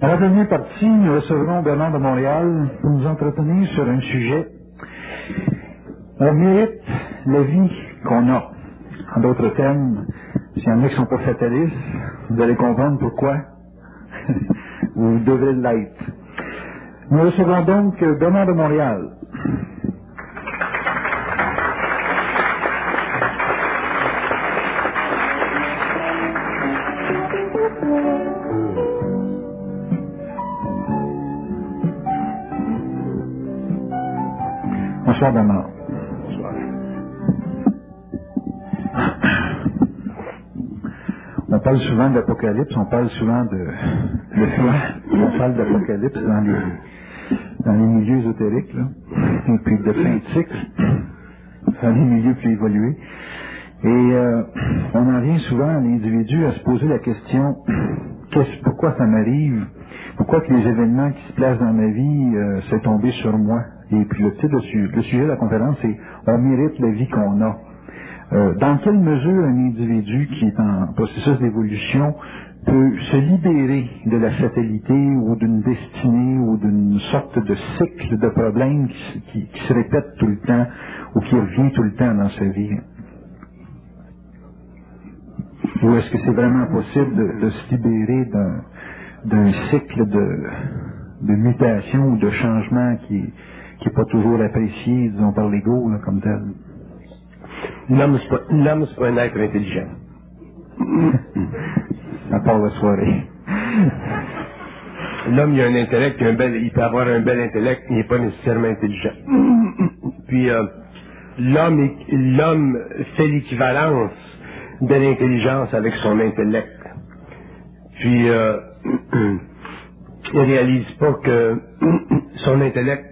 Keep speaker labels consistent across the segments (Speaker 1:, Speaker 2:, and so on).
Speaker 1: À la dernière partie, nous recevrons Bernard de Montréal pour nous entretenir sur un sujet. On mérite la vie qu'on a. En d'autres termes, s'il y en a qui ne sont pas fatalistes, vous allez comprendre pourquoi vous devrez l'être. Nous recevrons donc Bernard de Montréal. Bonsoir Bernard.
Speaker 2: Bonsoir.
Speaker 1: On parle souvent d'Apocalypse, on parle souvent de on parle d'Apocalypse dans les milieux ésotériques, là, et puis de fin de cycle, dans les milieux plus évolués. Et on en vient souvent à l'individu à se poser la question, pourquoi ça m'arrive? Pourquoi que les événements qui se placent dans ma vie s'est tombé sur moi? Et puis le sujet de la conférence, c'est « On mérite la vie qu'on a ». Dans quelle mesure un individu qui est en processus d'évolution peut se libérer de la fatalité ou d'une destinée ou d'une sorte de cycle de problèmes qui se répète tout le temps ou qui revient tout le temps dans sa vie? Ou est-ce que c'est vraiment possible de se libérer d'un cycle de mutation ou de changement qui n'est pas toujours apprécié, disons, par l'ego, là, comme tel?
Speaker 2: L'homme, c'est pas un être intelligent.
Speaker 1: À part la soirée.
Speaker 2: L'homme, il a un intellect, il peut avoir un bel intellect, il n'est pas nécessairement intelligent. Puis, l'homme fait l'équivalence de l'intelligence avec son intellect. Puis, il réalise pas que son intellect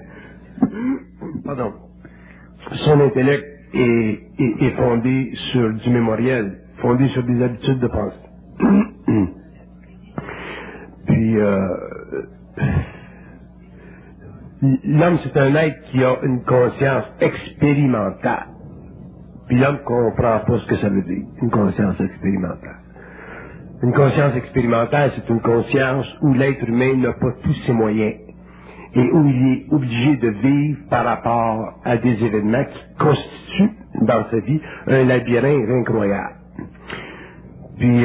Speaker 2: est fondé sur du mémoriel, fondé sur des habitudes de pensée. Puis, l'homme, c'est un être qui a une conscience expérimentale. Puis l'homme comprend pas ce que ça veut dire, une conscience expérimentale. Une conscience expérimentale, c'est une conscience où l'être humain n'a pas tous ses moyens et où il est obligé de vivre par rapport à des événements qui constituent dans sa vie un labyrinthe incroyable. Puis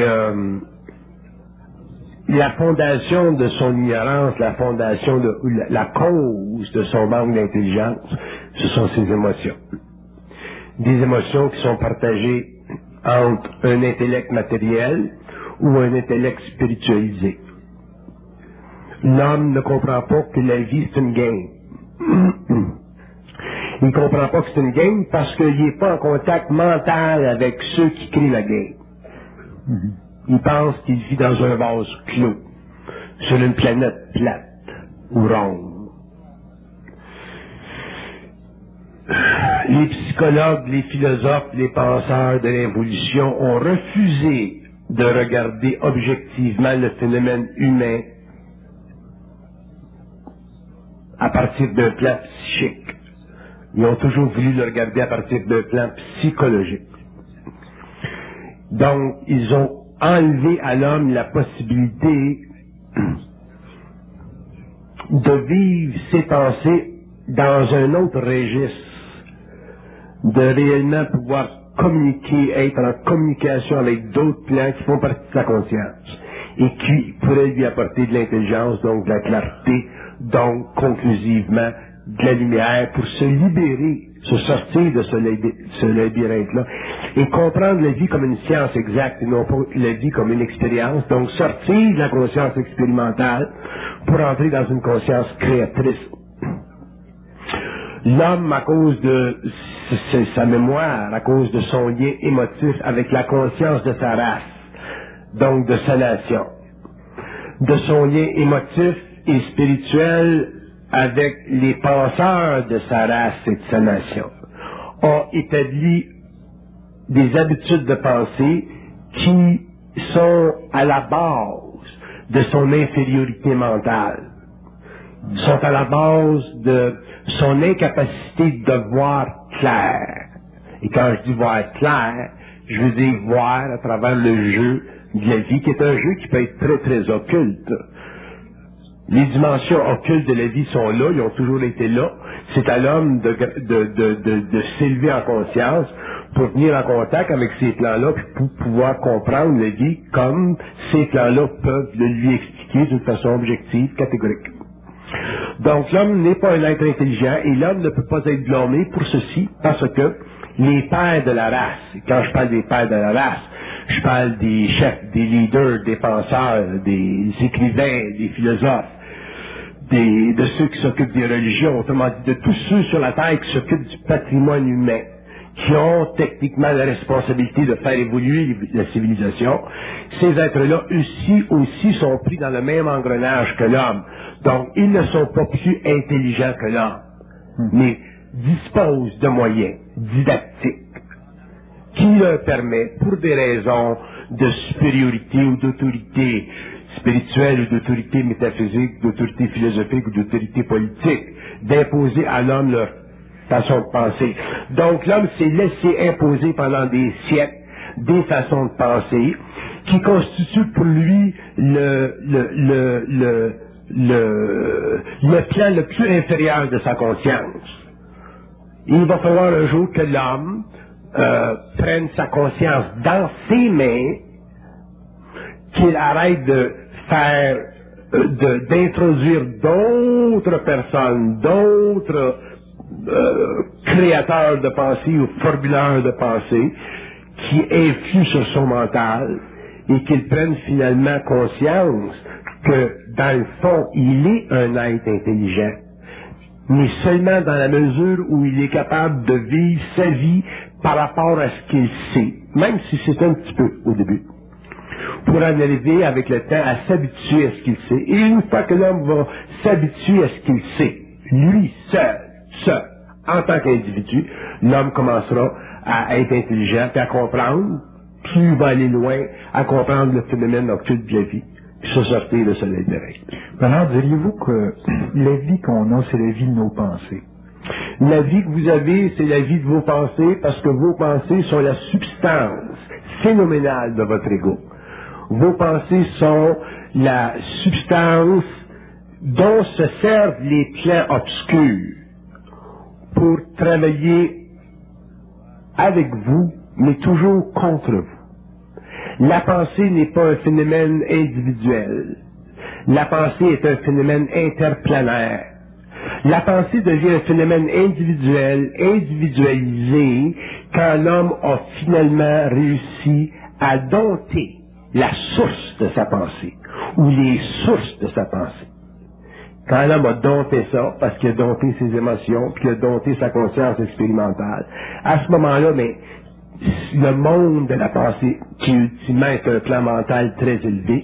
Speaker 2: la fondation de son ignorance, la cause de son manque d'intelligence, ce sont ses émotions. Des émotions qui sont partagées entre un intellect matériel ou un intellect spiritualisé. L'homme ne comprend pas que la vie c'est une game. Il ne comprend pas que c'est une game parce qu'il n'est pas en contact mental avec ceux qui créent la game. Il pense qu'il vit dans un vase clos, sur une planète plate ou ronde. Les psychologues, les philosophes, les penseurs de l'évolution ont refusé de regarder objectivement le phénomène humain à partir d'un plan psychique. Ils ont toujours voulu le regarder à partir d'un plan psychologique. Donc, ils ont enlevé à l'homme la possibilité de vivre ses pensées dans un autre registre, de réellement pouvoir communiquer, être en communication avec d'autres plans qui font partie de sa conscience et qui pourraient lui apporter de l'intelligence, donc de la clarté, donc conclusivement de la lumière pour se libérer, se sortir de ce labyrinthe-là et comprendre la vie comme une science exacte et non pas la vie comme une expérience, donc sortir de la conscience expérimentale pour entrer dans une conscience créatrice. L'homme, à cause de sa mémoire, à cause de son lien émotif avec la conscience de sa race, donc de sa nation, de son lien émotif et spirituel avec les penseurs de sa race et de sa nation, a établi des habitudes de pensée qui sont à la base de son infériorité mentale, sont à la base de son incapacité de voir clair. Et quand je dis voir clair, je veux dire voir à travers le jeu de la vie, qui est un jeu qui peut être très très occulte. Les dimensions occultes de la vie sont là, ils ont toujours été là. C'est à l'homme de s'élever en conscience pour venir en contact avec ces plans-là, puis pour pouvoir comprendre la vie comme ces plans-là peuvent le lui expliquer d'une façon objective, catégorique. Donc l'homme n'est pas un être intelligent et l'homme ne peut pas être blâmé pour ceci, parce que les pères de la race, quand je parle des pères de la race, je parle des chefs, des leaders, des penseurs, des écrivains, des philosophes, de ceux qui s'occupent des religions, autrement dit, de tous ceux sur la Terre qui s'occupent du patrimoine humain, qui ont techniquement la responsabilité de faire évoluer la civilisation, ces êtres-là aussi sont pris dans le même engrenage que l'homme. Donc, ils ne sont pas plus intelligents que l'homme, mais disposent de moyens didactiques qui leur permettent, pour des raisons de supériorité ou d'autorité spirituelle ou d'autorité métaphysique, d'autorité philosophique ou d'autorité politique, d'imposer à l'homme leur façon de penser. Donc l'homme s'est laissé imposer pendant des siècles des façons de penser qui constituent pour lui le plan le plus inférieur de sa conscience. Il va falloir un jour que l'homme prenne sa conscience dans ses mains, qu'il arrête de faire, d'introduire d'autres personnes, d'autres créateurs de pensée ou formuleurs de pensée qui influent sur son mental et qu'il prenne finalement conscience que dans le fond, il est un être intelligent, mais seulement dans la mesure où il est capable de vivre sa vie par rapport à ce qu'il sait, même si c'est un petit peu au début, pour en arriver avec le temps à s'habituer à ce qu'il sait. Et une fois que l'homme va s'habituer à ce qu'il sait, lui seul, en tant qu'individu, l'homme commencera à être intelligent et à comprendre, plus il va aller loin, à comprendre le phénomène occulte de la vie, puis se sortir de ce soleil de règle.
Speaker 1: Alors, diriez-vous que la vie qu'on a, c'est la vie de nos pensées?
Speaker 2: La vie que vous avez, c'est la vie de vos pensées, parce que vos pensées sont la substance phénoménale de votre ego. Vos pensées sont la substance dont se servent les plans obscurs pour travailler avec vous, mais toujours contre vous. La pensée n'est pas un phénomène individuel. La pensée est un phénomène interplanaire. La pensée devient un phénomène individuel, individualisé, quand l'homme a finalement réussi à dompter la source de sa pensée, ou les sources de sa pensée. Quand l'homme a dompté ça, parce qu'il a dompté ses émotions, puis qu'il a dompté sa conscience expérimentale, à ce moment-là, mais le monde de la pensée, qui ultimement est un plan mental très élevé,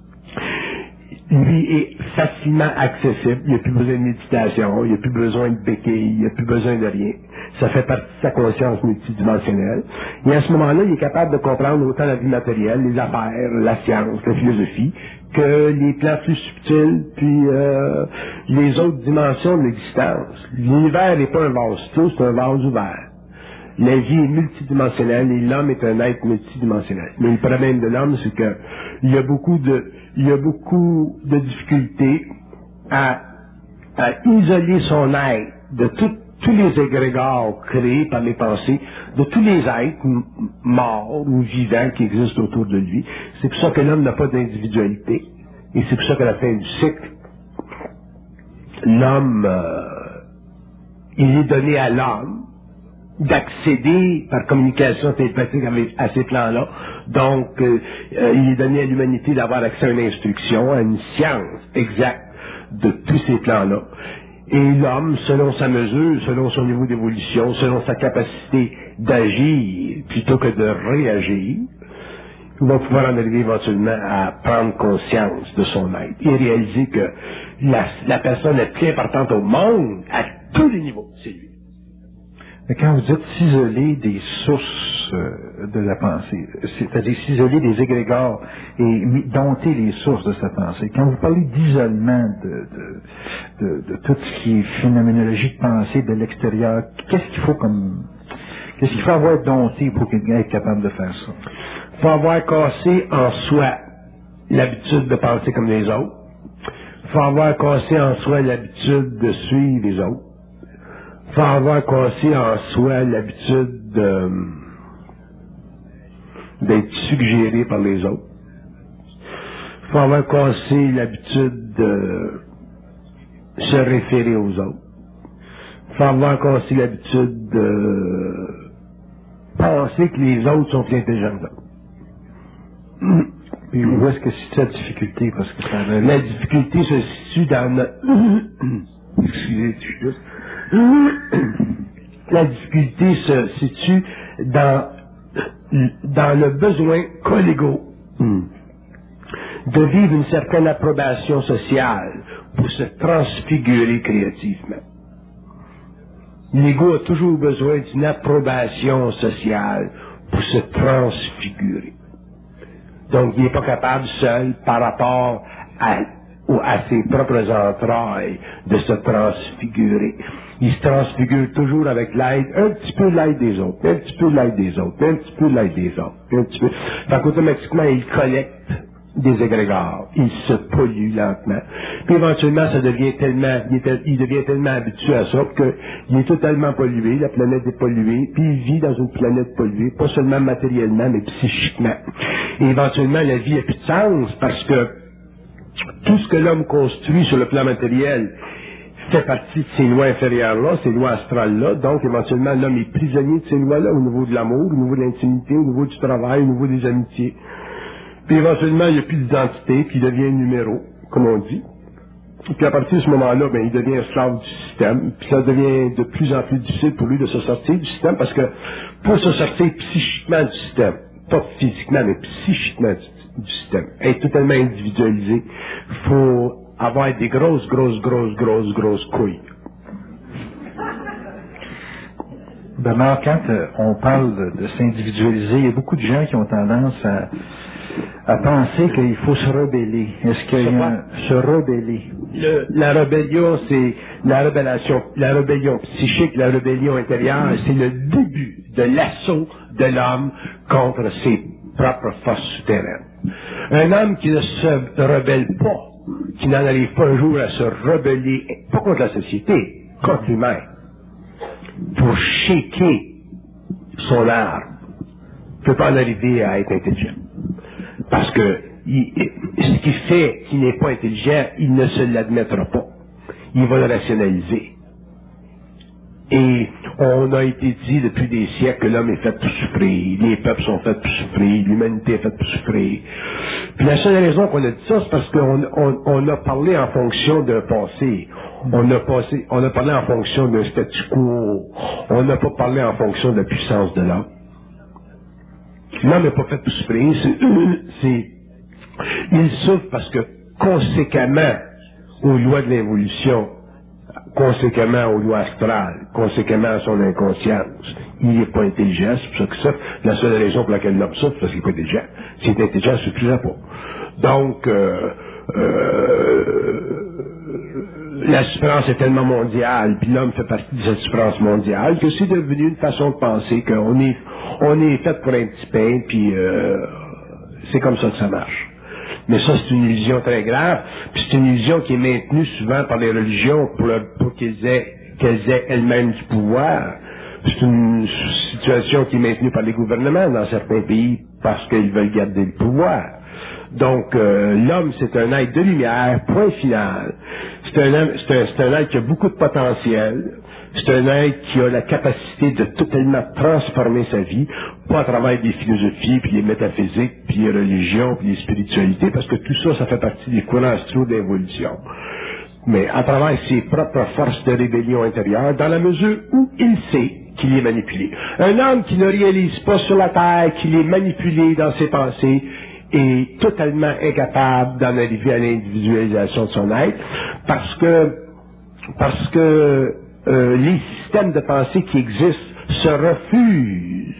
Speaker 2: lui est facilement accessible. Il n'y a plus besoin de méditation, il n'y a plus besoin de béquilles, il n'y a plus besoin de rien. Ça fait partie de sa conscience multidimensionnelle. Et à ce moment-là, il est capable de comprendre autant la vie matérielle, les affaires, la science, la philosophie, que les plans plus subtils, puis les autres dimensions de l'existence. L'univers n'est pas un vase clos, c'est un vase ouvert. La vie est multidimensionnelle et l'homme est un être multidimensionnel. Mais le problème de l'homme, c'est que il y a beaucoup de difficultés à isoler son être de tous les égrégores créés par les pensées, de tous les êtres morts ou vivants qui existent autour de lui. C'est pour ça que l'homme n'a pas d'individualité. Et c'est pour ça qu'à la fin du cycle, l'homme, il est donné à l'homme d'accéder par communication télépathique à ces plans-là. Donc, il est donné à l'humanité d'avoir accès à une instruction, à une science exacte de tous ces plans-là. Et l'homme, selon sa mesure, selon son niveau d'évolution, selon sa capacité d'agir plutôt que de réagir, il va pouvoir en arriver éventuellement à prendre conscience de son être et réaliser que la personne la plus importante au monde, à tous les niveaux, c'est lui.
Speaker 1: Mais quand vous dites s'isoler des sources de la pensée, c'est-à-dire s'isoler des égrégores et dompter les sources de sa pensée, quand vous parlez d'isolement de tout ce qui est phénoménologie de pensée de l'extérieur, qu'est-ce qu'il faut avoir dompté pour quelqu'un être capable de faire ça? Il
Speaker 2: faut avoir cassé en soi l'habitude de penser comme les autres. Il faut avoir cassé en soi l'habitude de suivre les autres. Il faut avoir cassé en soi l'habitude d'être suggéré par les autres. Il faut avoir cassé l'habitude de se référer aux autres. Il faut avoir cassé l'habitude de penser que les autres sont plus intelligents que nous.
Speaker 1: Et où est-ce que c'est la difficulté? Parce que ça arrive.
Speaker 2: La difficulté se situe dans notre... Excusez, juste. La difficulté se situe dans le besoin collégaux de vivre une certaine approbation sociale pour se transfigurer créativement. L'ego a toujours besoin d'une approbation sociale pour se transfigurer. Donc, il n'est pas capable seul, par rapport à ses propres entrailles, de se transfigurer. Il se transfigure toujours avec l'aide, un petit peu l'aide des autres, un petit peu l'aide des autres, un petit peu l'aide des autres, un petit peu. Fait qu'automatiquement, il collecte des égrégores. Il se pollue lentement. Puis éventuellement, ça devient tellement, il devient tellement habitué à ça qu'il est totalement pollué, la planète est polluée, puis il vit dans une planète polluée, pas seulement matériellement, mais psychiquement. Et éventuellement, la vie n'a plus de sens parce que tout ce que l'homme construit sur le plan matériel fait partie de ces lois inférieures-là, ces lois astrales-là. Donc, éventuellement, l'homme est prisonnier de ces lois-là au niveau de l'amour, au niveau de l'intimité, au niveau du travail, au niveau des amitiés. Puis éventuellement, il n'y a plus d'identité, puis il devient un numéro, comme on dit. Puis à partir de ce moment-là, ben, il devient esclave du système. Puis ça devient de plus en plus difficile pour lui de se sortir du système, parce que pour se sortir psychiquement du système, pas physiquement, mais psychiquement du système, être totalement individualisé, il faut avoir des grosses couilles.
Speaker 1: Bernard, quand on parle de s'individualiser, il y a beaucoup de gens qui ont tendance à penser qu'il faut se rebeller. Est-ce qu'il y a se rebeller?
Speaker 2: La rébellion, c'est la rébellion psychique, la rébellion intérieure, c'est le début de l'assaut de l'homme contre ses propres forces souterraines. Un homme qui ne se rebelle pas, qui n'en arrive pas un jour à se rebeller, pas contre la société, contre lui-même, pour shaker son arme, ne peut pas en arriver à être intelligent. Parce que ce qui fait qu'il n'est pas intelligent, il ne se l'admettra pas. Il va le rationaliser. Et on a été dit depuis des siècles que l'homme est fait pour souffrir, les peuples sont faits pour souffrir, l'humanité est faite pour souffrir. Puis la seule raison qu'on a dit ça, c'est parce qu'on a parlé en fonction d'un passé. On a parlé en fonction d'un statu quo. On n'a pas parlé en fonction de la puissance de l'homme. L'homme n'est pas fait pour souffrir, il souffre parce que conséquemment aux lois de l'évolution, conséquemment aux lois astrales, conséquemment à son inconscience, il n'est pas intelligent, c'est pour ça qu'il souffre. La seule raison pour laquelle l'homme souffre, c'est parce qu'il n'est pas intelligent. S'il est intelligent, il ne suffira pas. Donc, la souffrance est tellement mondiale, puis l'homme fait partie de cette souffrance mondiale, que c'est devenu une façon de penser qu'on est fait pour un petit pain, puis c'est comme ça que ça marche. Mais ça, c'est une illusion très grave, puis c'est une illusion qui est maintenue souvent par les religions pour qu'elles aient elles-mêmes du pouvoir. C'est une situation qui est maintenue par les gouvernements dans certains pays parce qu'ils veulent garder le pouvoir. Donc, l'homme, c'est un être de lumière, point final. C'est un être qui a beaucoup de potentiel. C'est un être qui a la capacité de totalement transformer sa vie, pas à travers des philosophies, puis les métaphysiques, puis les religions, puis les spiritualités, parce que tout ça, ça fait partie des courants astraux d'évolution. Mais à travers ses propres forces de rébellion intérieure, dans la mesure où il sait qu'il est manipulé. Un homme qui ne réalise pas sur la terre qu'il est manipulé dans ses pensées est totalement incapable d'en arriver à l'individualisation de son être, parce que les systèmes de pensée qui existent se refusent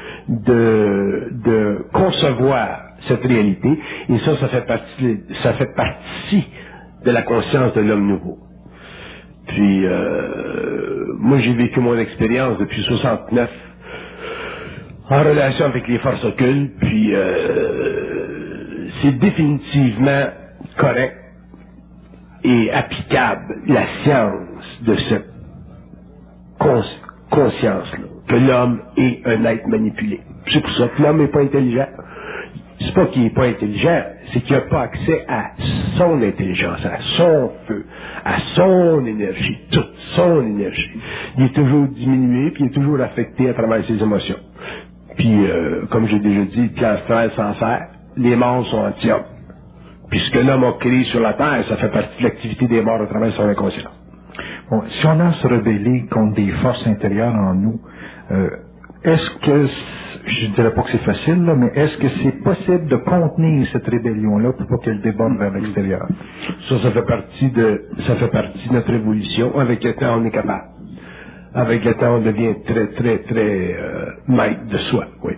Speaker 2: de concevoir cette réalité, et ça fait partie de la conscience de l'homme nouveau. Puis, moi, j'ai vécu mon expérience depuis 69 en relation avec les forces occultes, puis c'est définitivement correct et applicable la science de cette conscience-là, que l'homme est un être manipulé. C'est pour ça que l'homme n'est pas intelligent. C'est pas qu'il n'est pas intelligent, c'est qu'il n'a pas accès à son intelligence, à son feu, à son énergie, toute son énergie. Il est toujours diminué, puis il est toujours affecté à travers ses émotions. Puis, comme j'ai déjà dit, le plan astral s'en sert, les morts sont anti-hommes. Puis ce que l'homme a créé sur la Terre, ça fait partie de l'activité des morts à travers son inconscient.
Speaker 1: Bon, si on a à se rebeller contre des forces intérieures en nous, est-ce que, je ne dirais pas que c'est facile, là, mais est-ce que c'est possible de contenir cette rébellion-là pour pas qu'elle déborde vers l'extérieur?
Speaker 2: Ça fait partie de notre évolution. Avec le temps, on est capable. Avec le temps, on devient très maître de soi, oui.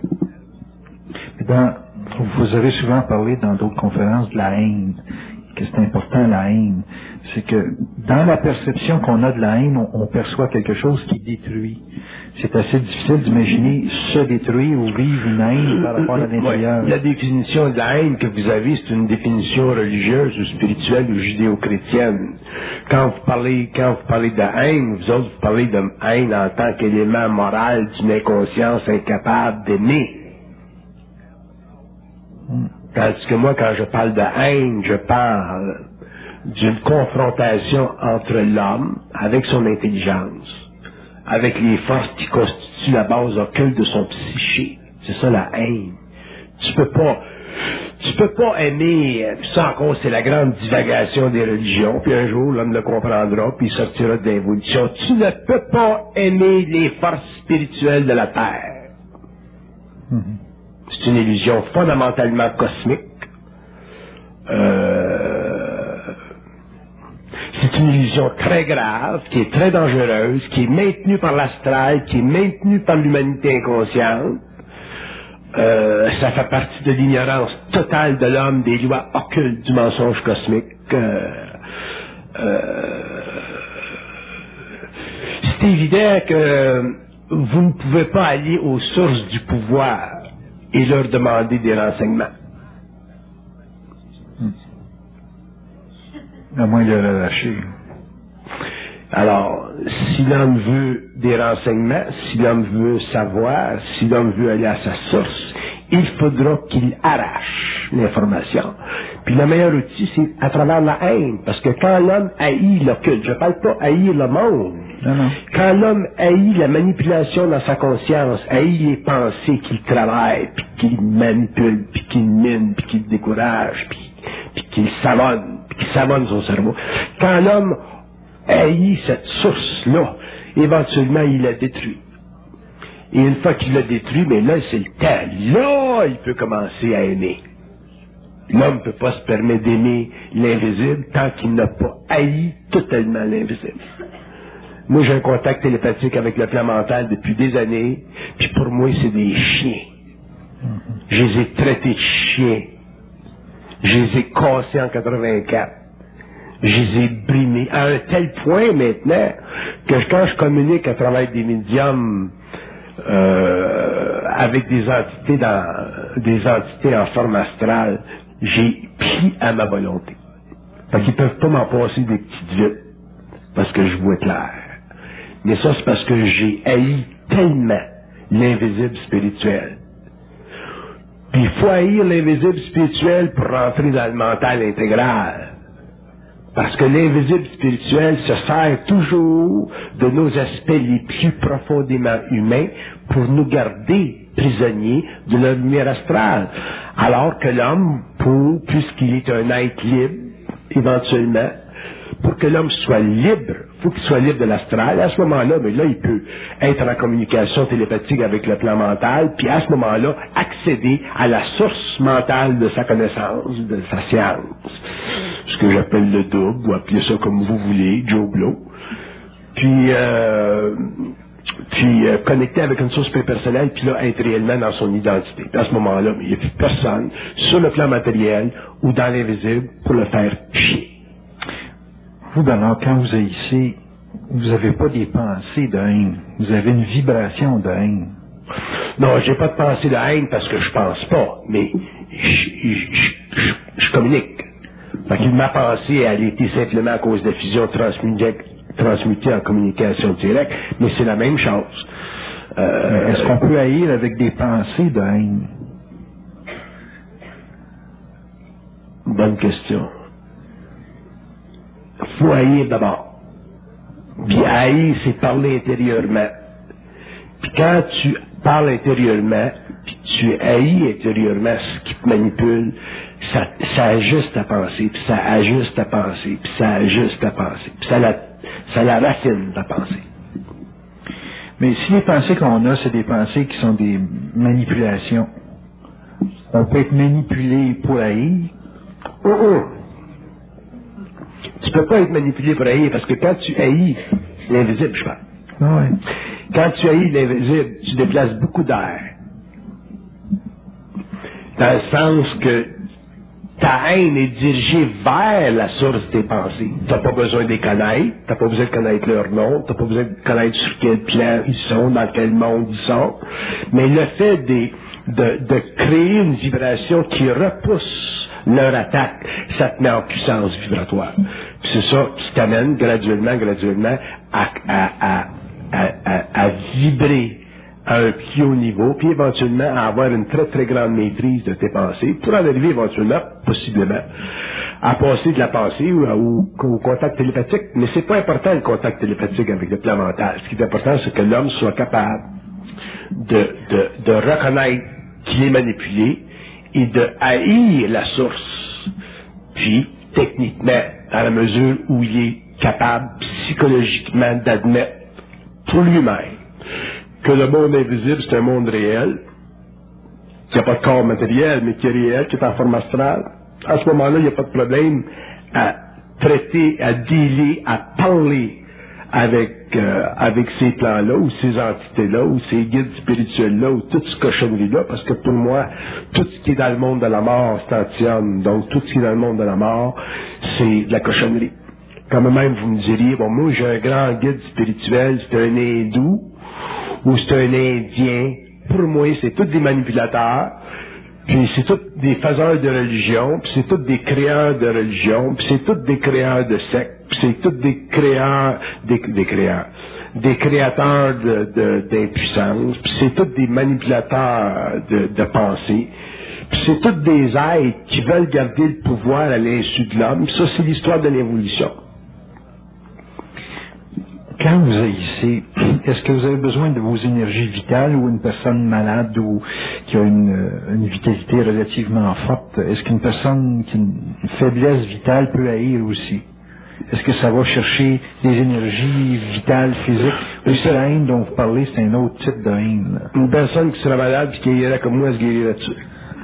Speaker 1: Vous avez souvent parlé dans d'autres conférences de la haine, que c'est important la haine. C'est que dans la perception qu'on a de la haine, on perçoit quelque chose qui détruit. C'est assez difficile d'imaginer se détruire ou vivre une haine par rapport à l'intérieur.
Speaker 2: Oui. La définition de la haine que vous avez, c'est une définition religieuse ou spirituelle ou judéo-chrétienne. Quand vous parlez de la haine, vous autres, vous parlez de haine en tant qu'élément moral d'une inconscience incapable d'aimer. Tandis que moi, quand je parle de haine, je parle d'une confrontation entre l'homme avec son intelligence, avec les forces qui constituent la base occulte de son psyché. C'est ça la haine. Tu peux pas aimer, ça encore c'est la grande divagation des religions, puis un jour l'homme le comprendra, puis il sortira de l'évolution. Tu ne peux pas aimer les forces spirituelles de la Terre. C'est une illusion fondamentalement cosmique. C'est une illusion très grave, qui est très dangereuse, qui est maintenue par l'astral, qui est maintenue par l'humanité inconsciente. Ça fait partie de l'ignorance totale de l'homme des lois occultes du mensonge cosmique. C'est évident que vous ne pouvez pas aller aux sources du pouvoir et leur demander des renseignements.
Speaker 1: À moins de le lâcher.
Speaker 2: Alors, si l'homme veut des renseignements, si l'homme veut savoir, si l'homme veut aller à sa source, il faudra qu'il arrache l'information. Puis le meilleur outil, c'est à travers la haine. Parce que quand l'homme haït l'occulte, je ne parle pas haïr le monde.
Speaker 1: Non.
Speaker 2: Quand l'homme haït la manipulation dans sa conscience, haït les pensées qu'il travaille, puis qu'il manipule, puis qu'il mine, puis qu'il décourage, puis qu'il savonne son cerveau. Quand l'homme haït cette source-là, éventuellement il la détruit. Et une fois qu'il l'a détruit, mais là c'est le temps. Là, il peut commencer à aimer. L'homme ne peut pas se permettre d'aimer l'invisible tant qu'il n'a pas haï totalement l'invisible. Moi, j'ai un contact télépathique avec le plan mental depuis des années, puis pour moi, c'est des chiens. Je les ai traités de chiens. Je les ai cassés en 84. Je les ai brimés à un tel point maintenant que quand je communique à travers des médiums avec des entités en forme astrale, j'ai pris à ma volonté. Fait qu'ils peuvent pas m'en passer des petites vites parce que je vois clair. Mais ça, c'est parce que j'ai haï tellement l'invisible spirituel. Puis il faut haïr l'invisible spirituel pour rentrer dans le mental intégral. Parce que l'invisible spirituel se sert toujours de nos aspects les plus profondément humains pour nous garder prisonniers de la lumière astrale. Alors que l'homme, puisqu'il est un être libre, éventuellement, pour que l'homme soit libre, il faut qu'il soit libre de l'astral. À ce moment-là, mais là, il peut être en communication télépathique avec le plan mental, puis à ce moment-là, accéder à la source mentale de sa connaissance, de sa science. Ce que j'appelle le double, ou appelez ça comme vous voulez, Joe Blow. Puis connecter avec une source plus personnelle, puis là, être réellement dans son identité. Puis à ce moment-là, il n'y a plus personne sur le plan matériel ou dans l'invisible pour le faire chier.
Speaker 1: Vous, Bernard, quand vous haïssez, vous n'avez pas des pensées de haine. Vous avez une vibration de haine.
Speaker 2: Non, j'ai pas de pensée de haine parce que je pense pas, mais je communique. Fait que ma pensée, elle était simplement à cause de la fusion transmutée en communication directe, mais c'est la même chose.
Speaker 1: Est-ce qu'on peut haïr avec des pensées de haine?
Speaker 2: Bonne question. Faut haïr d'abord. Puis haïr, c'est parler intérieurement. Puis quand tu parles intérieurement, puis tu haïs intérieurement ce qui te manipule, ça ajuste ta pensée, puis ça ajuste ta pensée, puis ça ajuste ta pensée, puis ça la racine ta pensée.
Speaker 1: Mais si les pensées qu'on a, c'est des pensées qui sont des manipulations, on peut être manipulé pour haïr.
Speaker 2: Tu peux pas être manipulé pour haïr, parce que quand tu haïs l'invisible, je parle.
Speaker 1: Ouais.
Speaker 2: Quand tu haïs l'invisible, tu déplaces beaucoup d'air. Dans le sens que ta haine est dirigée vers la source de tes pensées. Tu n'as pas besoin de les connaître, tu n'as pas besoin de connaître leur nom, tu n'as pas besoin de connaître sur quel plan ils sont, dans quel monde ils sont. Mais le fait de créer une vibration qui repousse leur attaque, ça te met en puissance vibratoire. Puis c'est ça qui t'amène graduellement à vibrer à un plus haut niveau, puis éventuellement à avoir une très très grande maîtrise de tes pensées, pour en arriver éventuellement, possiblement, à passer de la pensée au contact télépathique. Mais c'est pas important le contact télépathique avec le plan mental. Ce qui est important, c'est que l'homme soit capable de reconnaître qu'il est manipulé et de haïr la source. Puis, techniquement, à la mesure où il est capable psychologiquement d'admettre pour lui-même que le monde invisible, c'est un monde réel, qui n'a pas de corps matériel, mais qui est réel, qui est en forme astrale. À ce moment-là, il n'y a pas de problème à traiter, à dealer, à parler avec ces plans-là, ou ces entités-là, ou ces guides spirituels-là, ou toute ce cochonnerie-là, parce que pour moi, tout ce qui est dans le monde de la mort, c'est anti-homme. Donc, tout ce qui est dans le monde de la mort, c'est de la cochonnerie. Quand même, vous me diriez, bon, moi, j'ai un grand guide spirituel, c'est un hindou, ou c'est un Indien. Pour moi, c'est tous des manipulateurs, puis c'est tous des faiseurs de religion, puis c'est tous des créateurs de religion, puis c'est tous des créateurs de sectes, puis c'est tous des créateurs, des créateurs d'impuissance, puis c'est tous des manipulateurs de pensée, puis c'est tous des êtres qui veulent garder le pouvoir à l'insu de l'homme. Ça, c'est l'histoire de l'évolution.
Speaker 1: Quand vous haïssez, est-ce que vous avez besoin de vos énergies vitales, ou une personne malade ou qui a une vitalité relativement forte, est-ce qu'une personne qui a une faiblesse vitale peut haïr aussi? Est-ce que ça va chercher des énergies vitales, physiques? Ou c'est la haine dont vous parlez, c'est un autre type de haine, là?
Speaker 2: Une personne qui serait malade et qui irait comme moi, elle se guérirait dessus.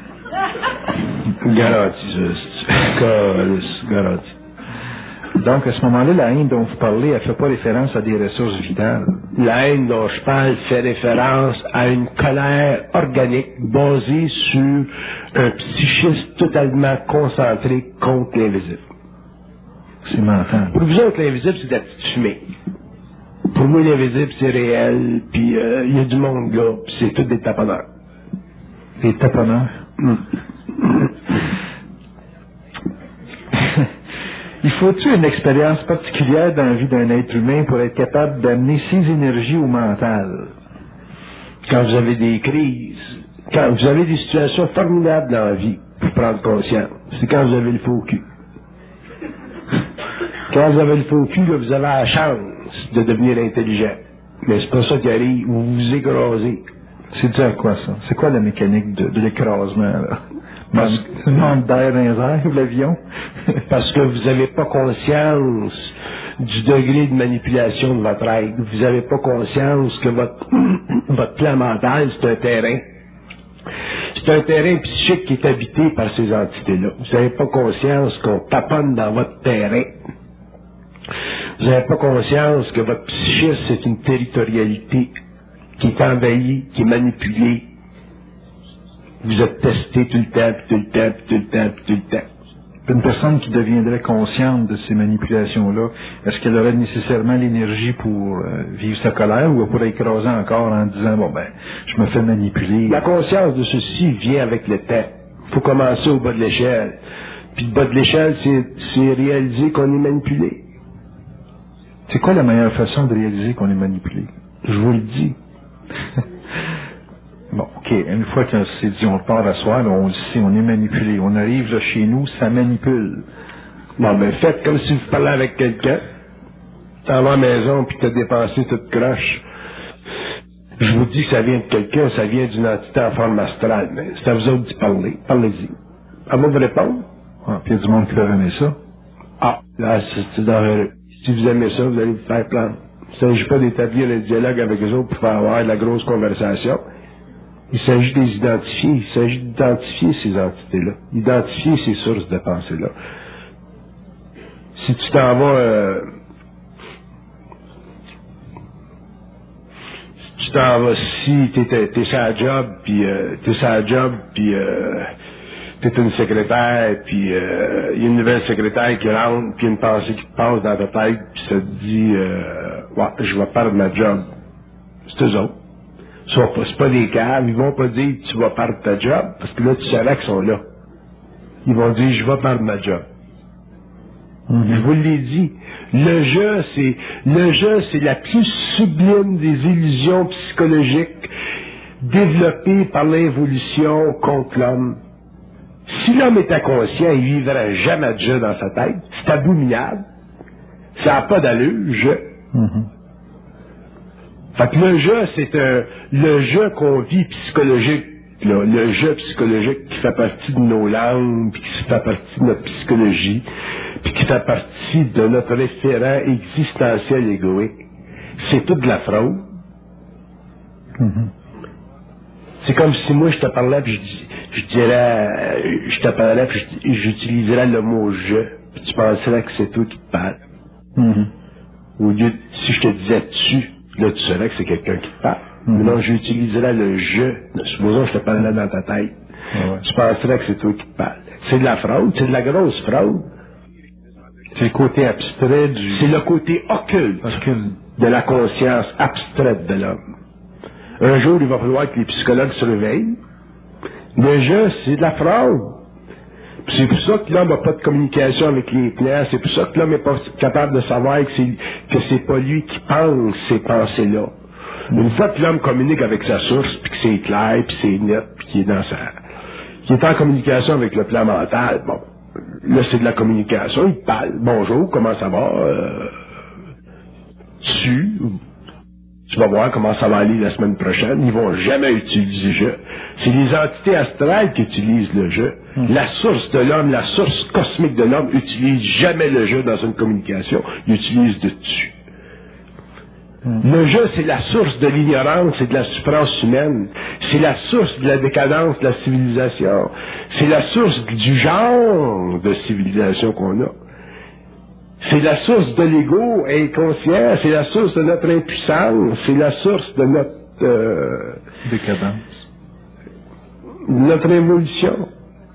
Speaker 2: Garanti, ça. Garanti.
Speaker 1: Donc, à ce moment-là, la haine dont vous parlez, elle ne fait pas référence à des ressources vitales.
Speaker 2: La haine dont je parle fait référence à une colère organique basée sur un psychisme totalement concentré contre l'invisible.
Speaker 1: C'est mental.
Speaker 2: Pour vous autres, l'invisible, c'est de la petite fumée. Pour moi, l'invisible, c'est réel, puis il y a du monde là, puis c'est tout des taponneurs.
Speaker 1: Des taponneurs? Il faut-tu une expérience particulière dans la vie d'un être humain pour être capable d'amener ses énergies au mental?
Speaker 2: Quand vous avez des crises, quand vous avez des situations formidables dans la vie, pour prendre conscience, c'est quand vous avez le faux cul. Quand vous avez le faux cul, là, vous avez la chance de devenir intelligent. Mais c'est pas ça qui arrive, vous vous écrasez.
Speaker 1: C'est dû à quoi, ça? C'est quoi la mécanique de l'écrasement, là? Le manque d'air dans les airs, l'avion?
Speaker 2: Parce que vous n'avez pas conscience du degré de manipulation de votre être. Vous n'avez pas conscience que votre plan mental, c'est un terrain. C'est un terrain psychique qui est habité par ces entités-là. Vous n'avez pas conscience qu'on taponne dans votre terrain. Vous n'avez pas conscience que votre psychisme, c'est une territorialité qui est envahie, qui est manipulée. Vous êtes testé tout le temps, puis tout le temps, puis tout le temps, puis tout le temps.
Speaker 1: Une personne qui deviendrait consciente de ces manipulations-là, est-ce qu'elle aurait nécessairement l'énergie pour vivre sa colère, ou elle pourrait écraser encore en disant, bon ben, je me fais manipuler?
Speaker 2: La conscience de ceci vient avec le temps. Il faut commencer au bas de l'échelle. Puis le bas de l'échelle, c'est réaliser qu'on est manipulé.
Speaker 1: C'est quoi la meilleure façon de réaliser qu'on est manipulé?
Speaker 2: Je vous le dis.
Speaker 1: Bon, OK. Une fois qu'on s'est dit, on part à soir, là, on le sait, on est manipulé. On arrive là chez nous, ça manipule.
Speaker 2: Bon, ben faites comme si vous parliez avec quelqu'un. T'en vas à la maison, puis t'as dépensé toute croche. Je vous dis que ça vient de quelqu'un, ça vient d'une entité en forme astrale. Mais c'est à vous autres d'y parler. Parlez-y. À moi de répondre.
Speaker 1: Ah, puis il y a du monde qui peut aimer ça.
Speaker 2: Ah, là, c'est dangereux. Si vous aimez ça, vous allez vous faire prendre. Il ne s'agit pas d'établir un dialogue avec eux autres pour faire avoir de la grosse conversation. Il s'agit de les identifier. Il s'agit d'identifier ces entités-là. Identifier ces sources de pensée-là. Si tu t'en vas... si t'es sur la job, puis t'es une secrétaire, puis il y a une nouvelle secrétaire qui rentre, puis une pensée qui te passe dans ta tête, puis ça te dit ouais, je vais perdre ma job. C'est eux autres. C'est pas des caves, ils vont pas dire tu vas perdre ta job, parce que là tu savais qu'ils sont là. Ils vont dire je vais perdre ma job. Je vous l'ai dit. Le jeu, c'est la plus sublime des illusions psychologiques développées par l'évolution contre l'homme. Si l'homme était conscient, il vivrait jamais de jeu dans sa tête. C'est abominable. Ça n'a pas d'allure, le jeu. Fait que le jeu, c'est le jeu qu'on vit psychologique. Là, le jeu psychologique qui fait partie de nos langues, puis qui fait partie de notre psychologie, puis qui fait partie de notre référent existentiel égoïque, c'est toute de la fraude. C'est comme si moi je te parlais, puis j'utiliserais le mot je, puis tu penserais que c'est toi qui te parle. Au lieu de, si je te disais tu, là tu saurais que c'est quelqu'un qui te parle. Mais non, j'utiliserais le je. Supposons que je te parlerais dans ta tête. Tu penserais que c'est toi qui te parles. C'est de la fraude, c'est de la grosse fraude.
Speaker 1: C'est le côté abstrait du...
Speaker 2: C'est le côté occulte de la conscience abstraite de l'homme. Un jour, il va falloir que les psychologues se réveillent. Le jeu, c'est de la fraude. Puis c'est pour ça que l'homme n'a pas de communication avec les clients. C'est pour ça que l'homme n'est pas capable de savoir que c'est pas lui qui pense ces pensées-là. Une fois que l'homme communique avec sa source, puis que c'est clair, puis c'est net, puis qu'il est en communication avec le plan mental, bon, là c'est de la communication, il parle, bonjour, comment ça va, tu vas voir comment ça va aller la semaine prochaine, ils vont jamais utiliser le jeu. C'est les entités astrales qui utilisent le jeu. La source de l'homme, la source cosmique de l'homme utilise jamais le jeu dans une communication, il utilise le tu. Le jeu, c'est la source de l'ignorance et de la souffrance humaine. C'est la source de la décadence de la civilisation. C'est la source du genre de civilisation qu'on a. C'est la source de l'ego inconscient. C'est la source de notre impuissance. C'est la source de notre...
Speaker 1: décadence.
Speaker 2: Notre évolution.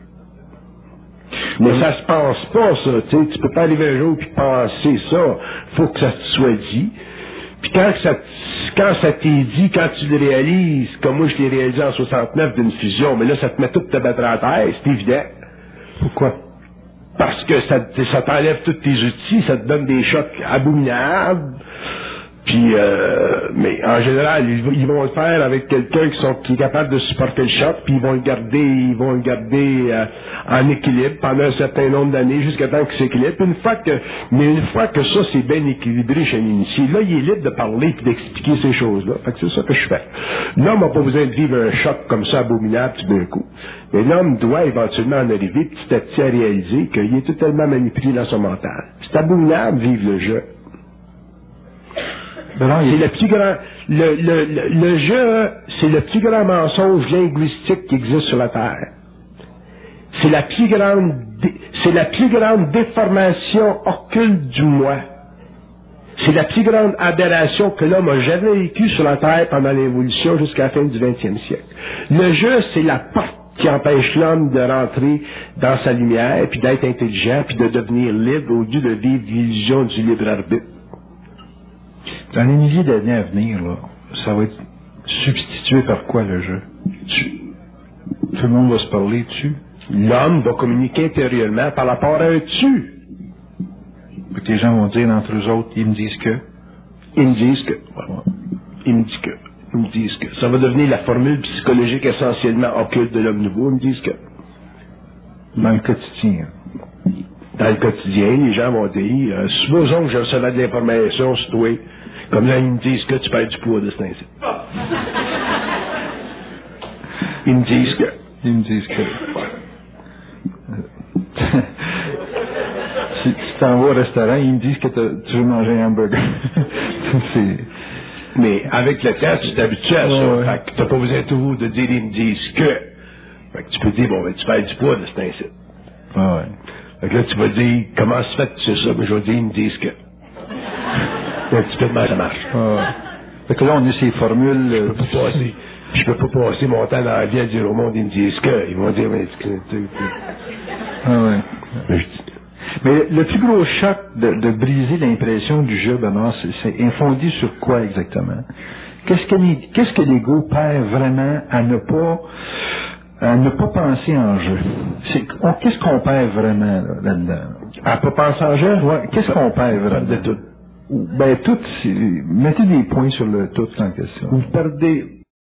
Speaker 2: Mais ça se pense pas, ça. Tu peux pas arriver un jour et penser ça. Faut que ça te soit dit. Puis quand ça t'est dit, quand tu le réalises, comme moi je l'ai réalisé en 69 d'une fusion, mais là ça te met tout te battre à terre, c'est évident.
Speaker 1: Pourquoi?
Speaker 2: Parce que ça t'enlève tous tes outils, ça te donne des chocs abominables. Puis, mais en général, ils vont le faire avec quelqu'un qui est capable de supporter le choc, puis ils vont le garder en équilibre pendant un certain nombre d'années jusqu'à temps qu'il s'équilibre. Une fois que ça c'est bien équilibré chez l'initié, là il est libre de parler et d'expliquer ces choses-là. Fait que c'est ça que je fais. L'homme n'a pas besoin de vivre un choc comme ça abominable tout d'un coup. Mais l'homme doit éventuellement en arriver petit à petit à réaliser qu'il est totalement manipulé dans son mental. C'est abominable de vivre le jeu. C'est le plus grand, le jeu, c'est le plus grand mensonge linguistique qui existe sur la Terre. C'est la plus grande déformation occulte du moi. C'est la plus grande aberration que l'homme a jamais vécue sur la Terre pendant l'évolution jusqu'à la fin du 20e siècle. Le jeu, c'est la porte qui empêche l'homme de rentrer dans sa lumière, puis d'être intelligent, puis de devenir libre au lieu de vivre l'illusion du libre arbitre.
Speaker 1: Dans les milliers d'années à venir, là, ça va être substitué par quoi le jeu? Tout le monde va se parler dessus?
Speaker 2: L'homme va communiquer intérieurement par rapport à un tu.
Speaker 1: Donc les gens vont dire entre eux autres, ils me disent que.
Speaker 2: Ils me disent que. Ils me disent que. Ils me disent que. Ça va devenir la formule psychologique essentiellement occulte de l'homme nouveau. Ils me disent que.
Speaker 1: Dans le quotidien.
Speaker 2: Dans le quotidien, les gens vont dire, supposons que je recevais de l'information sur toi, comme là, ils me disent que tu perds du poids de cet ainsi. Ils me disent que.
Speaker 1: Ils me disent que. Si tu t'en vas au restaurant, ils me disent que tu veux manger un hamburger.
Speaker 2: Mais avec le temps, tu t'habitues à ça.
Speaker 1: Ouais.
Speaker 2: Fait que t'as pas besoin toujours de dire ils me disent que. Fait que tu peux dire, bon, ben, tu perds du poids de cet ainsi.
Speaker 1: Ouais.
Speaker 2: Fait que là, tu vas dire, comment se fait que tu sais ça? Mais je vais dire, ils me disent que. Un petit peu de mal, ça marche.
Speaker 1: Fait que là, on a ces formules.
Speaker 2: Je peux pas passer mon temps dans la vie à dire au monde, ils me disent que. Ils vont dire, mais
Speaker 1: Mais le plus gros choc de briser l'impression du jeu, Benoît, c'est infondé sur quoi exactement? Qu'est-ce que l'ego perd vraiment à ne pas penser en jeu? Qu'est-ce qu'on perd vraiment là-dedans?
Speaker 2: À pas penser en jeu?
Speaker 1: Ouais, qu'est-ce qu'on perd vraiment?
Speaker 2: De tout.
Speaker 1: Ben, tout, mettez des points sur le tout en question.
Speaker 2: Vous perdez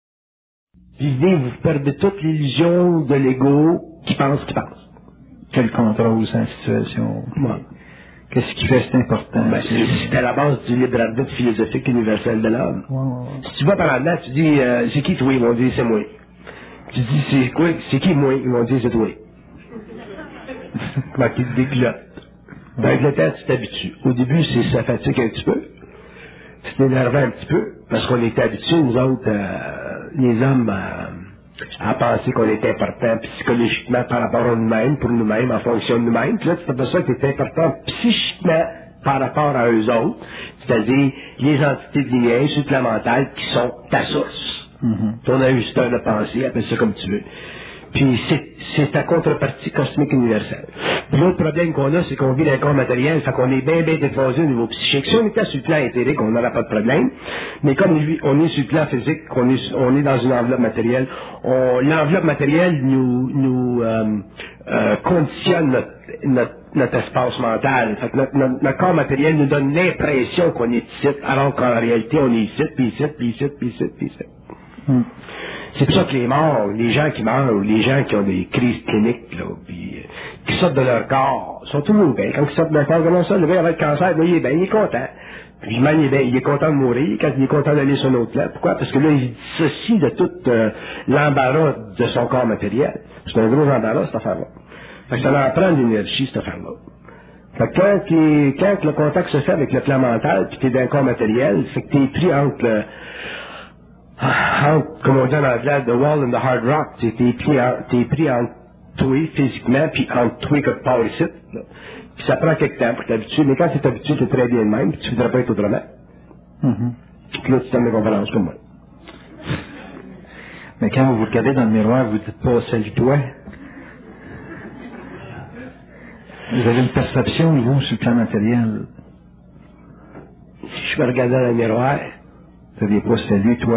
Speaker 2: toute l'illusion de l'ego qui pense.
Speaker 1: Quel contrôle sa situation?
Speaker 2: Ouais.
Speaker 1: Qu'est-ce qui fait c'est important?
Speaker 2: Ben, c'est à la base du libre arbitre philosophique universel de l'homme.
Speaker 1: Ouais.
Speaker 2: Si tu vas par là, tu dis, c'est qui toi? Ils vont dire, c'est moi. Tu dis, c'est qui moi? Ils vont dire, c'est toi. Ben, qui te déglotte. Avec le temps, tu t'habitues. Au début, ça fatigue un petit peu. C'est énervant un petit peu, parce qu'on est habitués, nous autres, les hommes, à penser qu'on est important psychologiquement par rapport à nous-mêmes, pour nous-mêmes, en fonction de nous-mêmes. Puis là, tu t'aperçois que tu es important psychiquement par rapport à eux autres, c'est-à-dire les entités de l'IA supplémentaires qui sont ta source. Ton ajusteur de pensée, appelle ça comme tu veux. Puis c'est ta contrepartie cosmique universelle. L'autre problème qu'on a, c'est qu'on vit dans un corps matériel, fait qu'on est bien déphasé au niveau psychique. Si on était sur le plan éthérique, on n'aurait pas de problème. Mais comme on est sur le plan physique, on est dans une enveloppe matérielle, l'enveloppe matérielle nous conditionne notre espace mental. Fait que notre corps matériel nous donne l'impression qu'on est ici, alors qu'en réalité, on est ici, puis ici, puis ici, puis ici, puis ici. C'est pour ça que les morts, les gens qui meurent, ou les gens qui ont des crises cliniques, là, puis qui sortent de leur corps, sont toujours bien. Quand ils sortent de leur corps, comment ça, le gars avec le cancer, là, il est bien, il est content. Puis même, il est content de mourir quand il est content d'aller sur un autre plan. Pourquoi? Parce que là, il dissocie de tout l'embarras de son corps matériel. C'est un gros embarras, cette affaire-là. Fait que ça leur prend de l'énergie, cette affaire-là. Fait que quand le contact se fait avec le plan mental, puis t'es dans un corps matériel, c'est que t'es pris entre comme on dit en anglais, the wall and the hard rock, t'es pris entre toi physiquement, puis entre toi quelque part ici. Là. Puis ça prend quelque temps pour t'habituer, mais quand tu es habitué, tu es très bien de même, puis tu ne voudrais pas être autrement. Puis là, tu t'aimes les conférences comme moi.
Speaker 1: Mais quand vous vous regardez dans le miroir, vous dites pas salut-toi. Vous avez une perception, vous, sur le plan matériel.
Speaker 2: Si je me regardais dans le miroir,
Speaker 1: vous n'aviez pas salut, toi.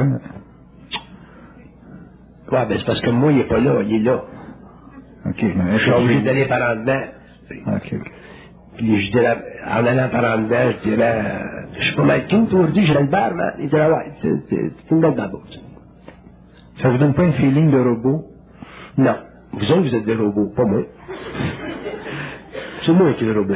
Speaker 2: Ouais, ben c'est parce que moi, il n'est pas là, il est là.
Speaker 1: OK. Mais
Speaker 2: je suis obligé d'aller par en dedans.
Speaker 1: OK.
Speaker 2: Puis je dirais, en allant par en dedans, je dirais, je suis pas mal cute aujourd'hui, j'ai le bar, man. Il dirait, ouais, c'est une belle babou.
Speaker 1: Ça vous donne pas un feeling de robot?
Speaker 2: Non. Vous autres, vous êtes des robots, pas moi. C'est moi qui est le robot.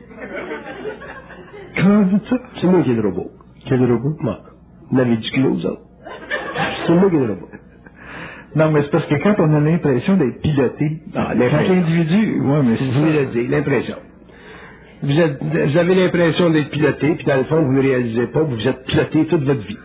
Speaker 1: Comment vous dites ça?
Speaker 2: C'est moi qui est le robot.
Speaker 1: Quel robot?
Speaker 2: Moi. Vous avez du kilo, vous autres. C'est moi qui est le robot.
Speaker 1: Non, mais c'est parce que quand on a l'impression d'être piloté,
Speaker 2: quand
Speaker 1: l'individu, ouais, mais
Speaker 2: vous venez de le dire, l'impression. Vous avez l'impression d'être piloté, puis dans le fond, vous ne réalisez pas que vous êtes piloté toute votre vie.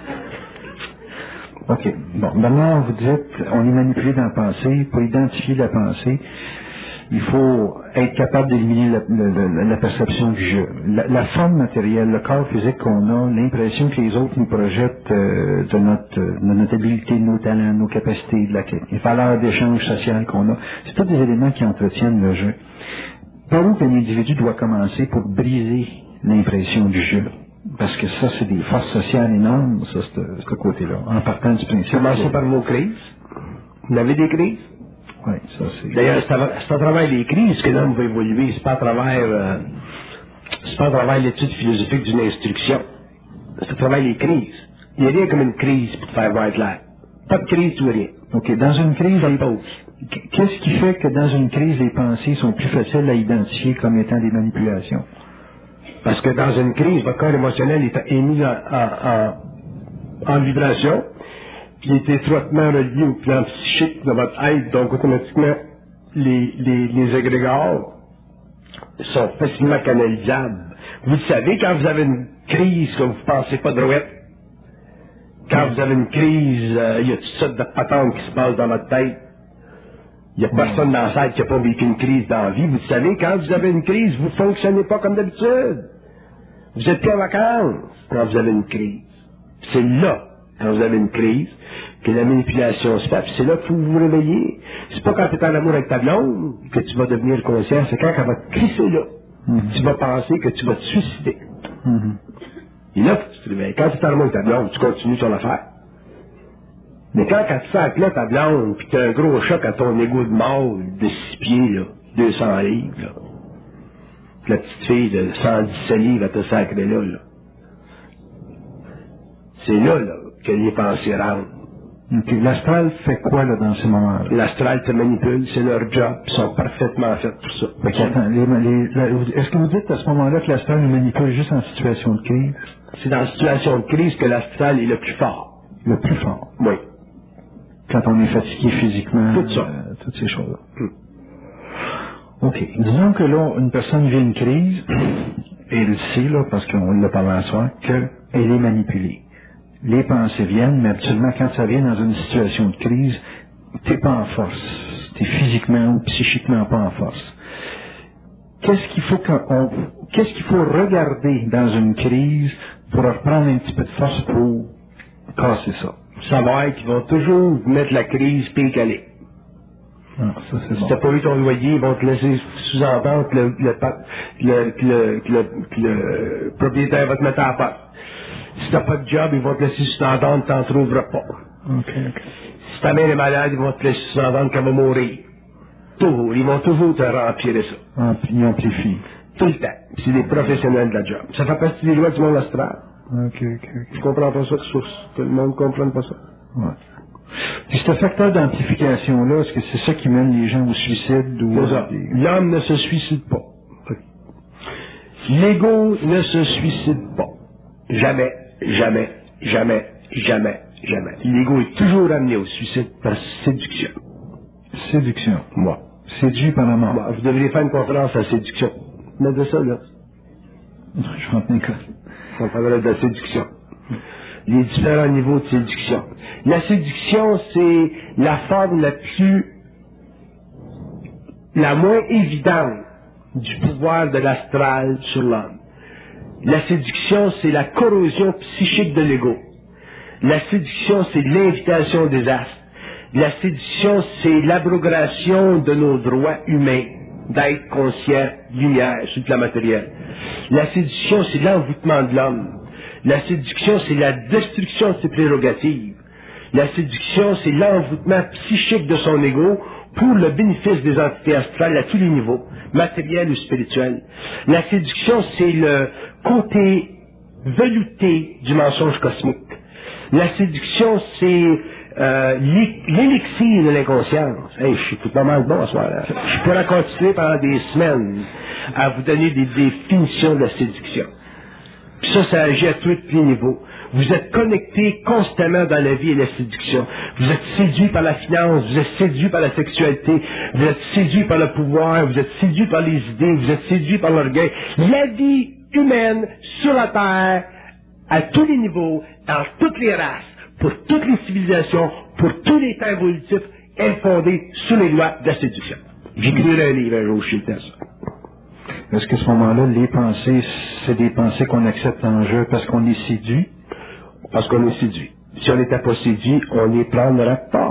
Speaker 1: OK. Bon, maintenant, vous dites, on est manipulé dans la pensée. Pour identifier la pensée, il faut être capable d'éliminer la perception du jeu. La forme matérielle, le corps physique qu'on a, l'impression que les autres nous projettent de notre habilité, de nos talents, nos capacités, les valeurs d'échange social qu'on a, c'est tous des éléments qui entretiennent le jeu. Par où qu'un individu doit commencer pour briser l'impression du jeu? Parce que ça, c'est des forces sociales énormes, ça, ce côté-là, en partant du principe.
Speaker 2: Commencez par nos crises. Vous avez des crises?
Speaker 1: Oui, ça c'est...
Speaker 2: D'ailleurs, c'est à travers les crises que l'homme va évoluer, c'est pas à travers l'étude philosophique d'une instruction. C'est à travers les crises. Il n'y a rien comme une crise pour te faire voir clair. Pas de crise, tout rien.
Speaker 1: OK, dans une crise,
Speaker 2: Ça pose.
Speaker 1: qu'est-ce qui fait que dans une crise, les pensées sont plus faciles à identifier comme étant des manipulations?
Speaker 2: Parce que dans une crise, votre corps émotionnel est mis en vibration, qui est étroitement relié au plan psychique de votre être, donc automatiquement, les égrégores sont facilement canalisables. Vous le savez, quand vous avez une crise que vous ne pensez pas droite, quand vous avez une crise, il y a toutes sortes de patentes qui se passent dans votre tête. Il n'y a personne dans la salle qui n'a pas vécu une crise dans la vie. Vous le savez, quand vous avez une crise, vous ne fonctionnez pas comme d'habitude. Vous êtes plus en vacances quand vous avez une crise. C'est là, quand vous avez une crise, que la manipulation se fait. Puis c'est là qu'il faut vous réveiller. C'est pas quand tu es en amour avec ta blonde que tu vas devenir conscient. C'est quand elle va te crisser là. Tu vas penser que tu vas te suicider. Et là, tu te réveilles. Quand tu es en amour avec ta blonde, tu continues ton affaire. Mais quand tu sens que là, ta blonde, puis tu as un gros choc à ton égo de mort de 6 pieds, là, 200 livres, là. La petite fille de 117 livres, elle te sacrée là, là. C'est là, que les pensées rentrent.
Speaker 1: Okay. L'astral fait quoi, là, dans ces moments-là?
Speaker 2: L'astral te manipule, c'est leur job, ils sont parfaitement faits pour ça.
Speaker 1: Okay, attends, est-ce que vous dites à ce moment-là que l'astral nous manipule juste en situation de crise?
Speaker 2: C'est dans la situation de crise que l'astral est le plus fort.
Speaker 1: Le plus fort?
Speaker 2: Oui.
Speaker 1: Quand on est fatigué physiquement?
Speaker 2: Tout ça.
Speaker 1: Toutes ces choses-là. OK. Disons que là, une personne vit une crise, et elle sait, là, parce qu'on l'a parlé à soi, qu'elle est manipulée. Les pensées viennent, mais absolument, quand ça vient dans une situation de crise, t'es pas en force. T'es physiquement ou psychiquement pas en force. Qu'est-ce qu'il faut regarder dans une crise pour reprendre un petit peu de force pour casser ça?
Speaker 2: Savoir qu'ils vont toujours vous mettre la crise pire qu'elle est.
Speaker 1: Ah, ça, c'est
Speaker 2: Si
Speaker 1: bon.
Speaker 2: t'as pas eu ton loyer, ils vont te laisser sous-entendre que le propriétaire va te mettre à la porte. Si t'as pas de job, ils vont te laisser sous-entendre que t'en trouveras pas.
Speaker 1: OK.
Speaker 2: Si ta mère est malade, ils vont te laisser sous-entendre qu'elle va mourir. Toujours. Ils vont toujours te remplir ça.
Speaker 1: Ils amplifient.
Speaker 2: Tout le temps. C'est des professionnels de la job. Ça fait partie des lois du monde astral.
Speaker 1: OK.
Speaker 2: Je comprends pas ça que le monde ne comprenne pas ça.
Speaker 1: Ouais. Puis ce facteur d'amplification-là, est-ce que c'est ça qui mène les gens au suicide ou
Speaker 2: L'homme ne se suicide pas. L'ego ne se suicide pas. Jamais, jamais, jamais, jamais, jamais. L'ego est toujours amené au suicide par séduction.
Speaker 1: Séduction.
Speaker 2: Moi.
Speaker 1: Séduit par la mort.
Speaker 2: Moi, vous devriez faire une conférence à séduction. Mettez ça, là.
Speaker 1: Je vais en tenir compte.
Speaker 2: On parlera de la séduction. Les différents niveaux de séduction. La séduction, c'est la forme la moins évidente du pouvoir de l'astral sur l'homme. La séduction, c'est la corrosion psychique de l'ego. La séduction, c'est l'invitation des astres. La séduction, c'est l'abrogation de nos droits humains d'être conscient, lumière, sur le plan matériel. La séduction, c'est l'envoûtement de l'homme. La séduction, c'est la destruction de ses prérogatives. La séduction, c'est l'envoûtement psychique de son ego pour le bénéfice des entités astrales à tous les niveaux, matériel ou spirituel. La séduction, c'est le côté velouté du mensonge cosmique. La séduction, c'est l'élixir de l'inconscience. Hey, je suis tout pas mal bon à ce soir-là. Je pourrais continuer pendant des semaines à vous donner des définitions de la séduction. Puis ça agit à tous les niveaux. Vous êtes connecté constamment dans la vie et la séduction. Vous êtes séduit par la finance, vous êtes séduit par la sexualité, vous êtes séduit par le pouvoir, vous êtes séduit par les idées, vous êtes séduit par l'orgueil. La vie humaine sur la Terre, à tous les niveaux, dans toutes les races, pour toutes les civilisations, pour tous les temps évolutifs, est fondée sur les lois de la séduction. J'écrirai un livre un jour chez le test.
Speaker 1: Est-ce qu'à ce moment-là, les pensées, c'est des pensées qu'on accepte en jeu parce qu'on est séduit?
Speaker 2: Parce qu'on est séduit. Si on n'était pas séduit, on n'y prendrait pas.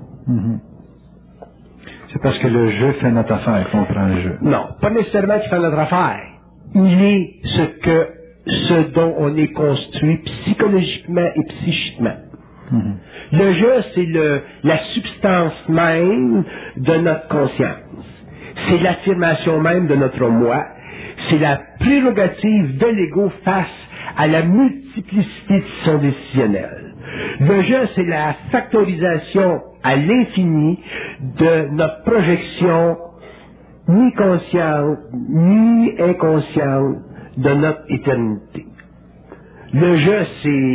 Speaker 1: C'est parce que le jeu fait notre affaire qu'on prend le jeu.
Speaker 2: Non, pas nécessairement qu'il fait notre affaire. Il est ce dont on est construit psychologiquement et psychiquement. Le je, c'est la substance même de notre conscience. C'est l'affirmation même de notre moi. C'est la prérogative de l'ego face à la multiplicité de son décisionnel. Le je, c'est la factorisation à l'infini de notre projection ni consciente, ni inconsciente de notre éternité. Le je,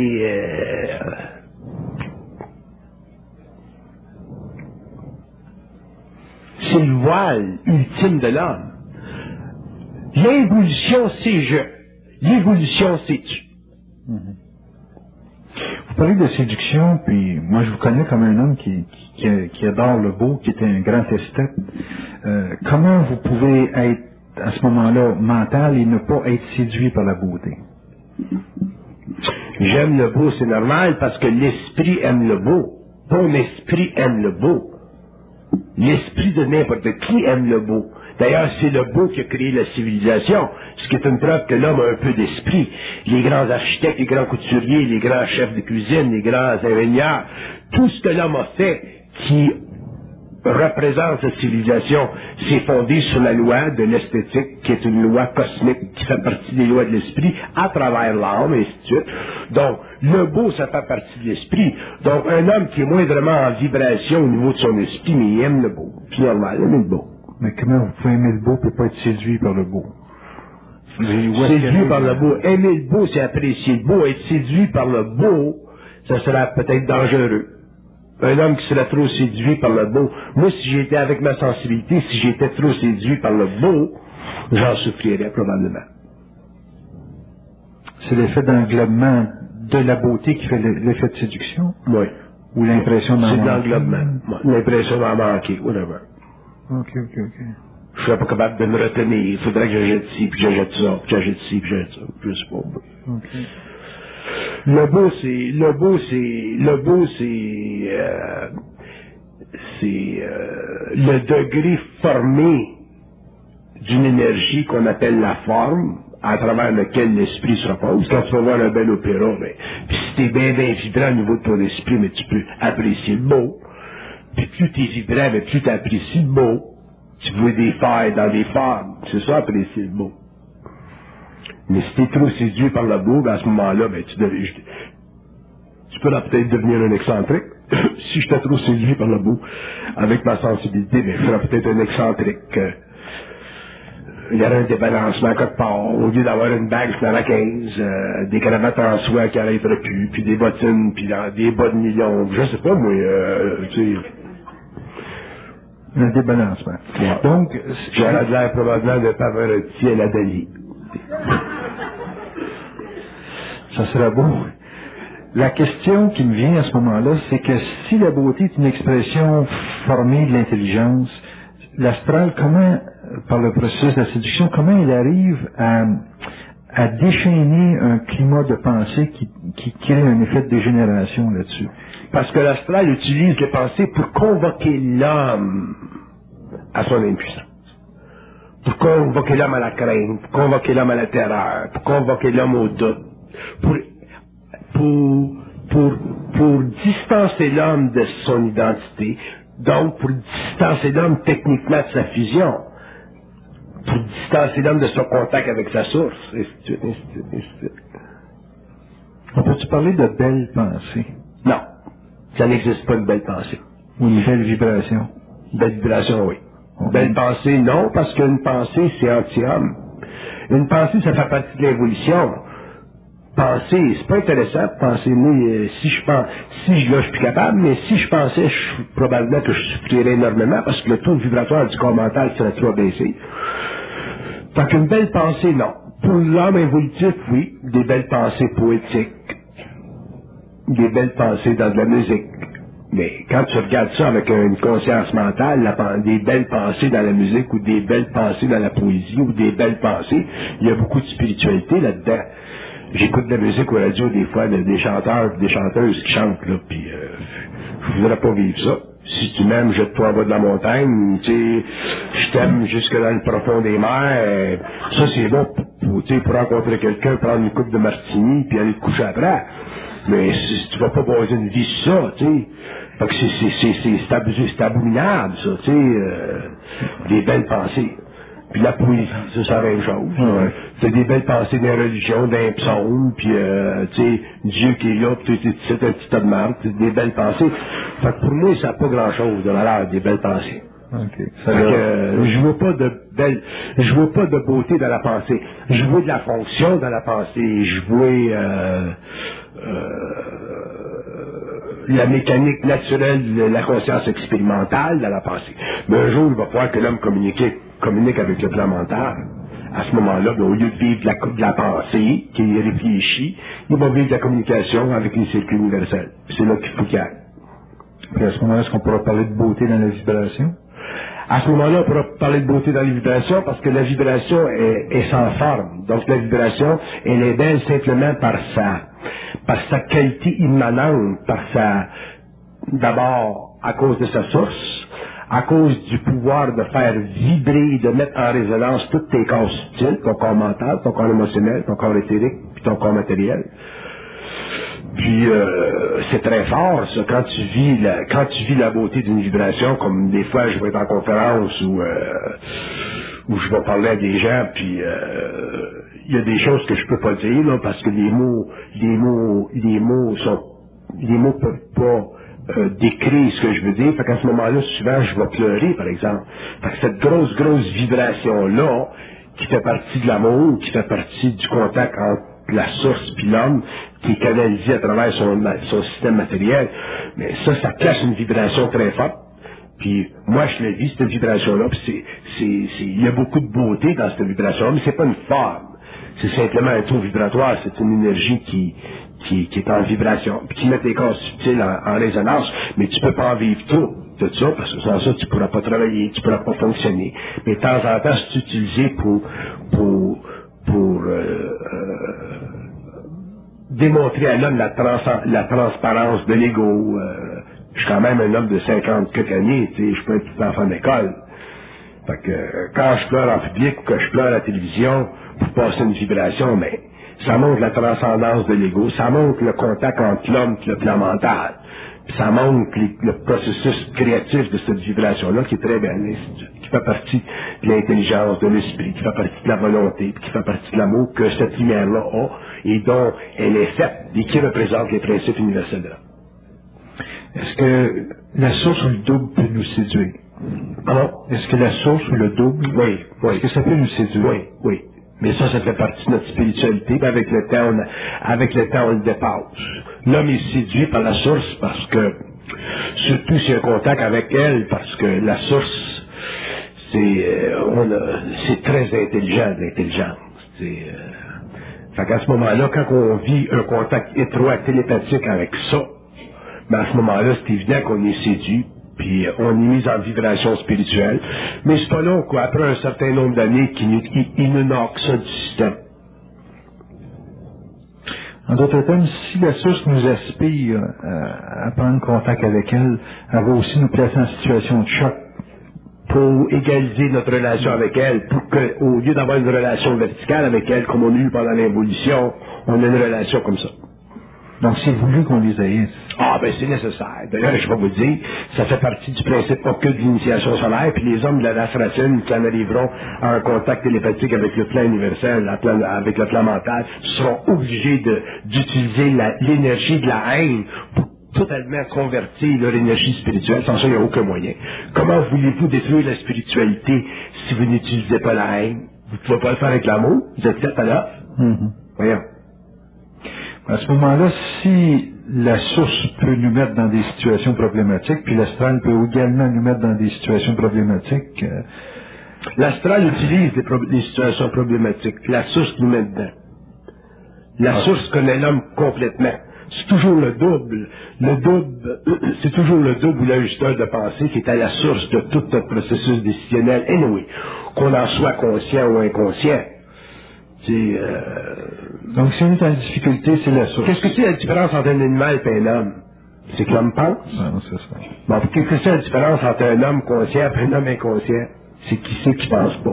Speaker 2: c'est le voile ultime de l'homme. L'involution, c'est je. L'évolution, c'est tu.
Speaker 1: Vous parlez de séduction, puis moi je vous connais comme un homme qui adore le beau, qui est un grand esthète. Comment vous pouvez être à ce moment-là mental et ne pas être séduit par la beauté?
Speaker 2: J'aime le beau, c'est normal, parce que l'esprit aime le beau. Ton esprit aime le beau. L'esprit de n'importe qui aime le beau. D'ailleurs, c'est le beau qui a créé la civilisation, ce qui est une preuve que l'homme a un peu d'esprit. Les grands architectes, les grands couturiers, les grands chefs de cuisine, les grands ingénieurs, tout ce que l'homme a fait qui représente cette civilisation, c'est fondé sur la loi de l'esthétique, qui est une loi cosmique qui fait partie des lois de l'esprit à travers l'âme, et ainsi de suite. Donc, le beau, ça fait partie de l'esprit. Donc, un homme qui est moindrement en vibration au niveau de son esprit, mais il aime le beau. C'est normal, il aime le beau.
Speaker 1: Mais comment vous pouvez aimer le beau et pas être séduit par le beau?
Speaker 2: Séduit par le beau. Aimer le beau, c'est apprécier le beau. Être séduit par le beau, ça sera peut-être dangereux. Un homme qui serait trop séduit par le beau. Moi, si j'étais avec ma sensibilité, si j'étais trop séduit par le beau, j'en souffrirais probablement.
Speaker 1: C'est l'effet d'englobement de la beauté qui fait l'effet de séduction?
Speaker 2: Oui.
Speaker 1: Ou l'impression d'en manquer?
Speaker 2: C'est de l'englobement. L'impression d'en manquer, whatever.
Speaker 1: Ok.
Speaker 2: Je serais pas capable de me retenir. Il faudrait que j'achète ci, puis j'achète ça, puis j'achète ci, puis j'achète ça. Je sais pas.
Speaker 1: Ok.
Speaker 2: Le beau, c'est le degré formé d'une énergie qu'on appelle la forme, à travers lequel l'esprit se repose. Quand tu vas voir un bel opéra, puis si t'es bien vibrant au niveau de ton esprit, mais tu peux apprécier le beau. Puis plus t'es vibrant, mais plus t'apprécies le beau. Tu vois des failles dans des formes. C'est ça, apprécier le beau. Mais si t'es trop séduit par le beau, à ce moment-là, tu peux peut-être devenir un excentrique. Si j'étais trop séduit par le beau, avec ma sensibilité, je serais peut-être un excentrique. Il y aurait un débalancement quelque part. Au lieu d'avoir une bague dans la 15, des cravates en soie qui n'arriveraient plus, puis des bottines, puis des bas de millions. Je sais pas, moi, tu sais.
Speaker 1: Un débalancement.
Speaker 2: Ouais.
Speaker 1: Donc,
Speaker 2: j'aurais l'air probablement de Pavarotti à la Dali.
Speaker 1: Ça serait beau. La question qui me vient à ce moment-là, c'est que si la beauté est une expression formée de l'intelligence, l'astral, comment, par le processus de la séduction, comment il arrive à déchaîner un climat de pensée qui crée un effet de dégénération là-dessus?
Speaker 2: Parce que l'astral utilise les pensées pour convoquer l'homme à son impuissance. Pour convoquer l'homme à la crainte, pour convoquer l'homme à la terreur, pour convoquer l'homme au doute, pour distancer l'homme de son identité, donc pour distancer l'homme techniquement de sa fusion, pour distancer l'homme de son contact avec sa source, et ainsi de suite, ainsi de suite, ainsi de suite.
Speaker 1: On peut-tu parler de belles pensées?
Speaker 2: Non. Ça n'existe pas une belle pensée.
Speaker 1: Ou une belle vibration?
Speaker 2: Belle vibration, oui. Belle pensée, non, parce qu'une pensée, c'est anti-homme. Une pensée, ça fait partie de l'évolution. Penser, c'est pas intéressant de penser. Moi, si là, je suis plus capable, mais si je pensais, probablement que je souffrirais énormément parce que le taux vibratoire du corps mental serait trop baissé. Fait qu'une belle pensée, non. Pour l'homme évolutif, oui, des belles pensées poétiques, des belles pensées dans de la musique. Mais quand tu regardes ça avec une conscience mentale, des belles pensées dans la musique ou des belles pensées dans la poésie ou des belles pensées, il y a beaucoup de spiritualité là-dedans. J'écoute de la musique au radio des fois, des chanteurs, des chanteuses qui chantent, là, puis je voudrais pas vivre ça. Si tu m'aimes, jette-toi en bas de la montagne, tu sais, je t'aime jusque dans le profond des mers, ça c'est bon pour rencontrer quelqu'un, prendre une coupe de martini, puis aller te coucher après. Mais tu vas pas baser une vie sur ça, tu sais. Fait que c'est abominable, ça, tu sais, des belles pensées. Puis la poésie, ça, c'est la même chose.
Speaker 1: Ouais.
Speaker 2: C'est des belles pensées des religions, d'un psaume, puis, tu sais, Dieu qui est là, puis c'est un petit tas de marde, c'est des belles pensées. Fait que pour moi, ça n'a pas grand-chose de valeur, des belles pensées.
Speaker 1: OK.
Speaker 2: Je vois pas de beauté dans la pensée. Je vois de la fonction dans la pensée. Je vois la mécanique naturelle de la conscience expérimentale dans la pensée. Mais un jour, il va falloir que l'homme communique avec le plan mental. À ce moment-là, au lieu de vivre de la pensée, qui est réfléchie, il va vivre de la communication avec les circuits universels. C'est là qu'il faut qu'il y aille.
Speaker 1: Puis à ce moment-là, est-ce qu'on pourra parler de beauté dans la vibration?
Speaker 2: À ce moment-là, on pourra parler de beauté dans les vibrations parce que la vibration est sans forme. Donc la vibration, elle est belle simplement par sa qualité immanente, d'abord à cause de sa source, à cause du pouvoir de faire vibrer, de mettre en résonance tous tes corps subtils, ton corps mental, ton corps émotionnel, ton corps éthérique, puis ton corps matériel. Puis c'est très fort, ça, quand tu vis la beauté d'une vibration, comme des fois je vais être en conférence où je vais parler à des gens, puis il y a des choses que je peux pas dire, là, parce que les mots peuvent pas décrire ce que je veux dire. Fait qu'à ce moment-là, souvent, je vais pleurer, par exemple. Fait que cette grosse vibration-là, qui fait partie de l'amour, qui fait partie du contact entre la source puis l'homme, qui est canalisé à travers son système matériel, mais ça cache une vibration très forte. Puis moi, je l'ai vu, cette vibration-là, puis il y a beaucoup de beauté dans cette vibration-là, mais c'est pas une forme. C'est simplement un taux vibratoire, c'est une énergie qui est en vibration, puis qui met tes corps subtils en résonance, mais tu peux pas en vivre tout ça, parce que sans ça, tu pourras pas travailler, tu pourras pas fonctionner. Mais de temps en temps, c'est utilisé pour démontrer à l'homme la transparence de l'ego. Je suis quand même un homme de 50 quelques années, tu sais, je suis pas un petit enfant d'école. Fait que quand je pleure en public ou que je pleure à la télévision pour passer une vibration, mais ça montre la transcendance de l'ego, ça montre le contact entre l'homme et le plan mental. Puis ça montre le processus créatif de cette vibration-là qui est très belle, qui fait partie de l'intelligence, de l'esprit, qui fait partie de la volonté, puis qui fait partie de l'amour que cette lumière-là a et dont elle est faite et qui représente les principes universels de l'homme.
Speaker 1: Est-ce que la source ou le double peut nous séduire?
Speaker 2: Pardon?
Speaker 1: Est-ce que la source ou le double,
Speaker 2: oui.
Speaker 1: Est-ce que ça peut nous séduire?
Speaker 2: Oui. Mais ça fait partie de notre spiritualité, puis avec le temps, on le dépasse. L'homme est séduit par la source parce que, surtout s'il y a un contact avec elle, parce que la source, c'est très intelligent, l'intelligence. Fait qu'à ce moment-là, quand on vit un contact étroit, télépathique avec ça, ben à ce moment-là, c'est évident qu'on est séduit, puis on est mis en vibration spirituelle. Mais c'est pas long, quoi. Après un certain nombre d'années, il ne n'a que ça du système.
Speaker 1: En d'autres termes, si la source nous aspire à prendre contact avec elle, elle va aussi nous placer en situation de choc.
Speaker 2: Pour égaliser notre relation avec elle, pour qu'au lieu d'avoir une relation verticale avec elle, comme on a eu pendant l'évolution, on a une relation comme ça.
Speaker 1: Donc c'est voulu qu'on les haïsse.
Speaker 2: Ah, ben c'est nécessaire. D'ailleurs, je vais vous dire, ça fait partie du principe occulte de l'initiation solaire, puis les hommes de la race racine qui en arriveront à un contact télépathique avec le plan universel, avec le plan mental, seront obligés d'utiliser l'énergie de la haine pour totalement convertir leur énergie spirituelle. Sans ça, il n'y a aucun moyen. Comment voulez-vous détruire la spiritualité si vous n'utilisez pas la haine? Vous ne pouvez pas le faire avec l'amour? Vous êtes fait à l'offre? Voyons.
Speaker 1: À ce moment-là, si la source peut nous mettre dans des situations problématiques, puis l'astral peut également nous mettre dans des situations problématiques.
Speaker 2: L'astral utilise des situations problématiques. La source nous met dedans. La source connaît l'homme complètement. C'est toujours le double. C'est toujours le double ou l'ajusteur de pensée qui est à la source de tout notre processus décisionnel. Anyway, qu'on en soit conscient ou inconscient.
Speaker 1: Donc, si on est en difficulté, c'est la source.
Speaker 2: Qu'est-ce que c'est la différence entre un animal et un homme? C'est que l'homme pense?
Speaker 1: Non, c'est ça.
Speaker 2: Bon, qu'est-ce que c'est la différence entre un homme conscient et un homme inconscient? C'est qui c'est qui pense pas.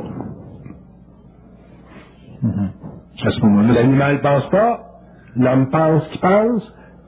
Speaker 1: À ce moment-là,
Speaker 2: l'animal pense pas, l'homme pense qu'il pense,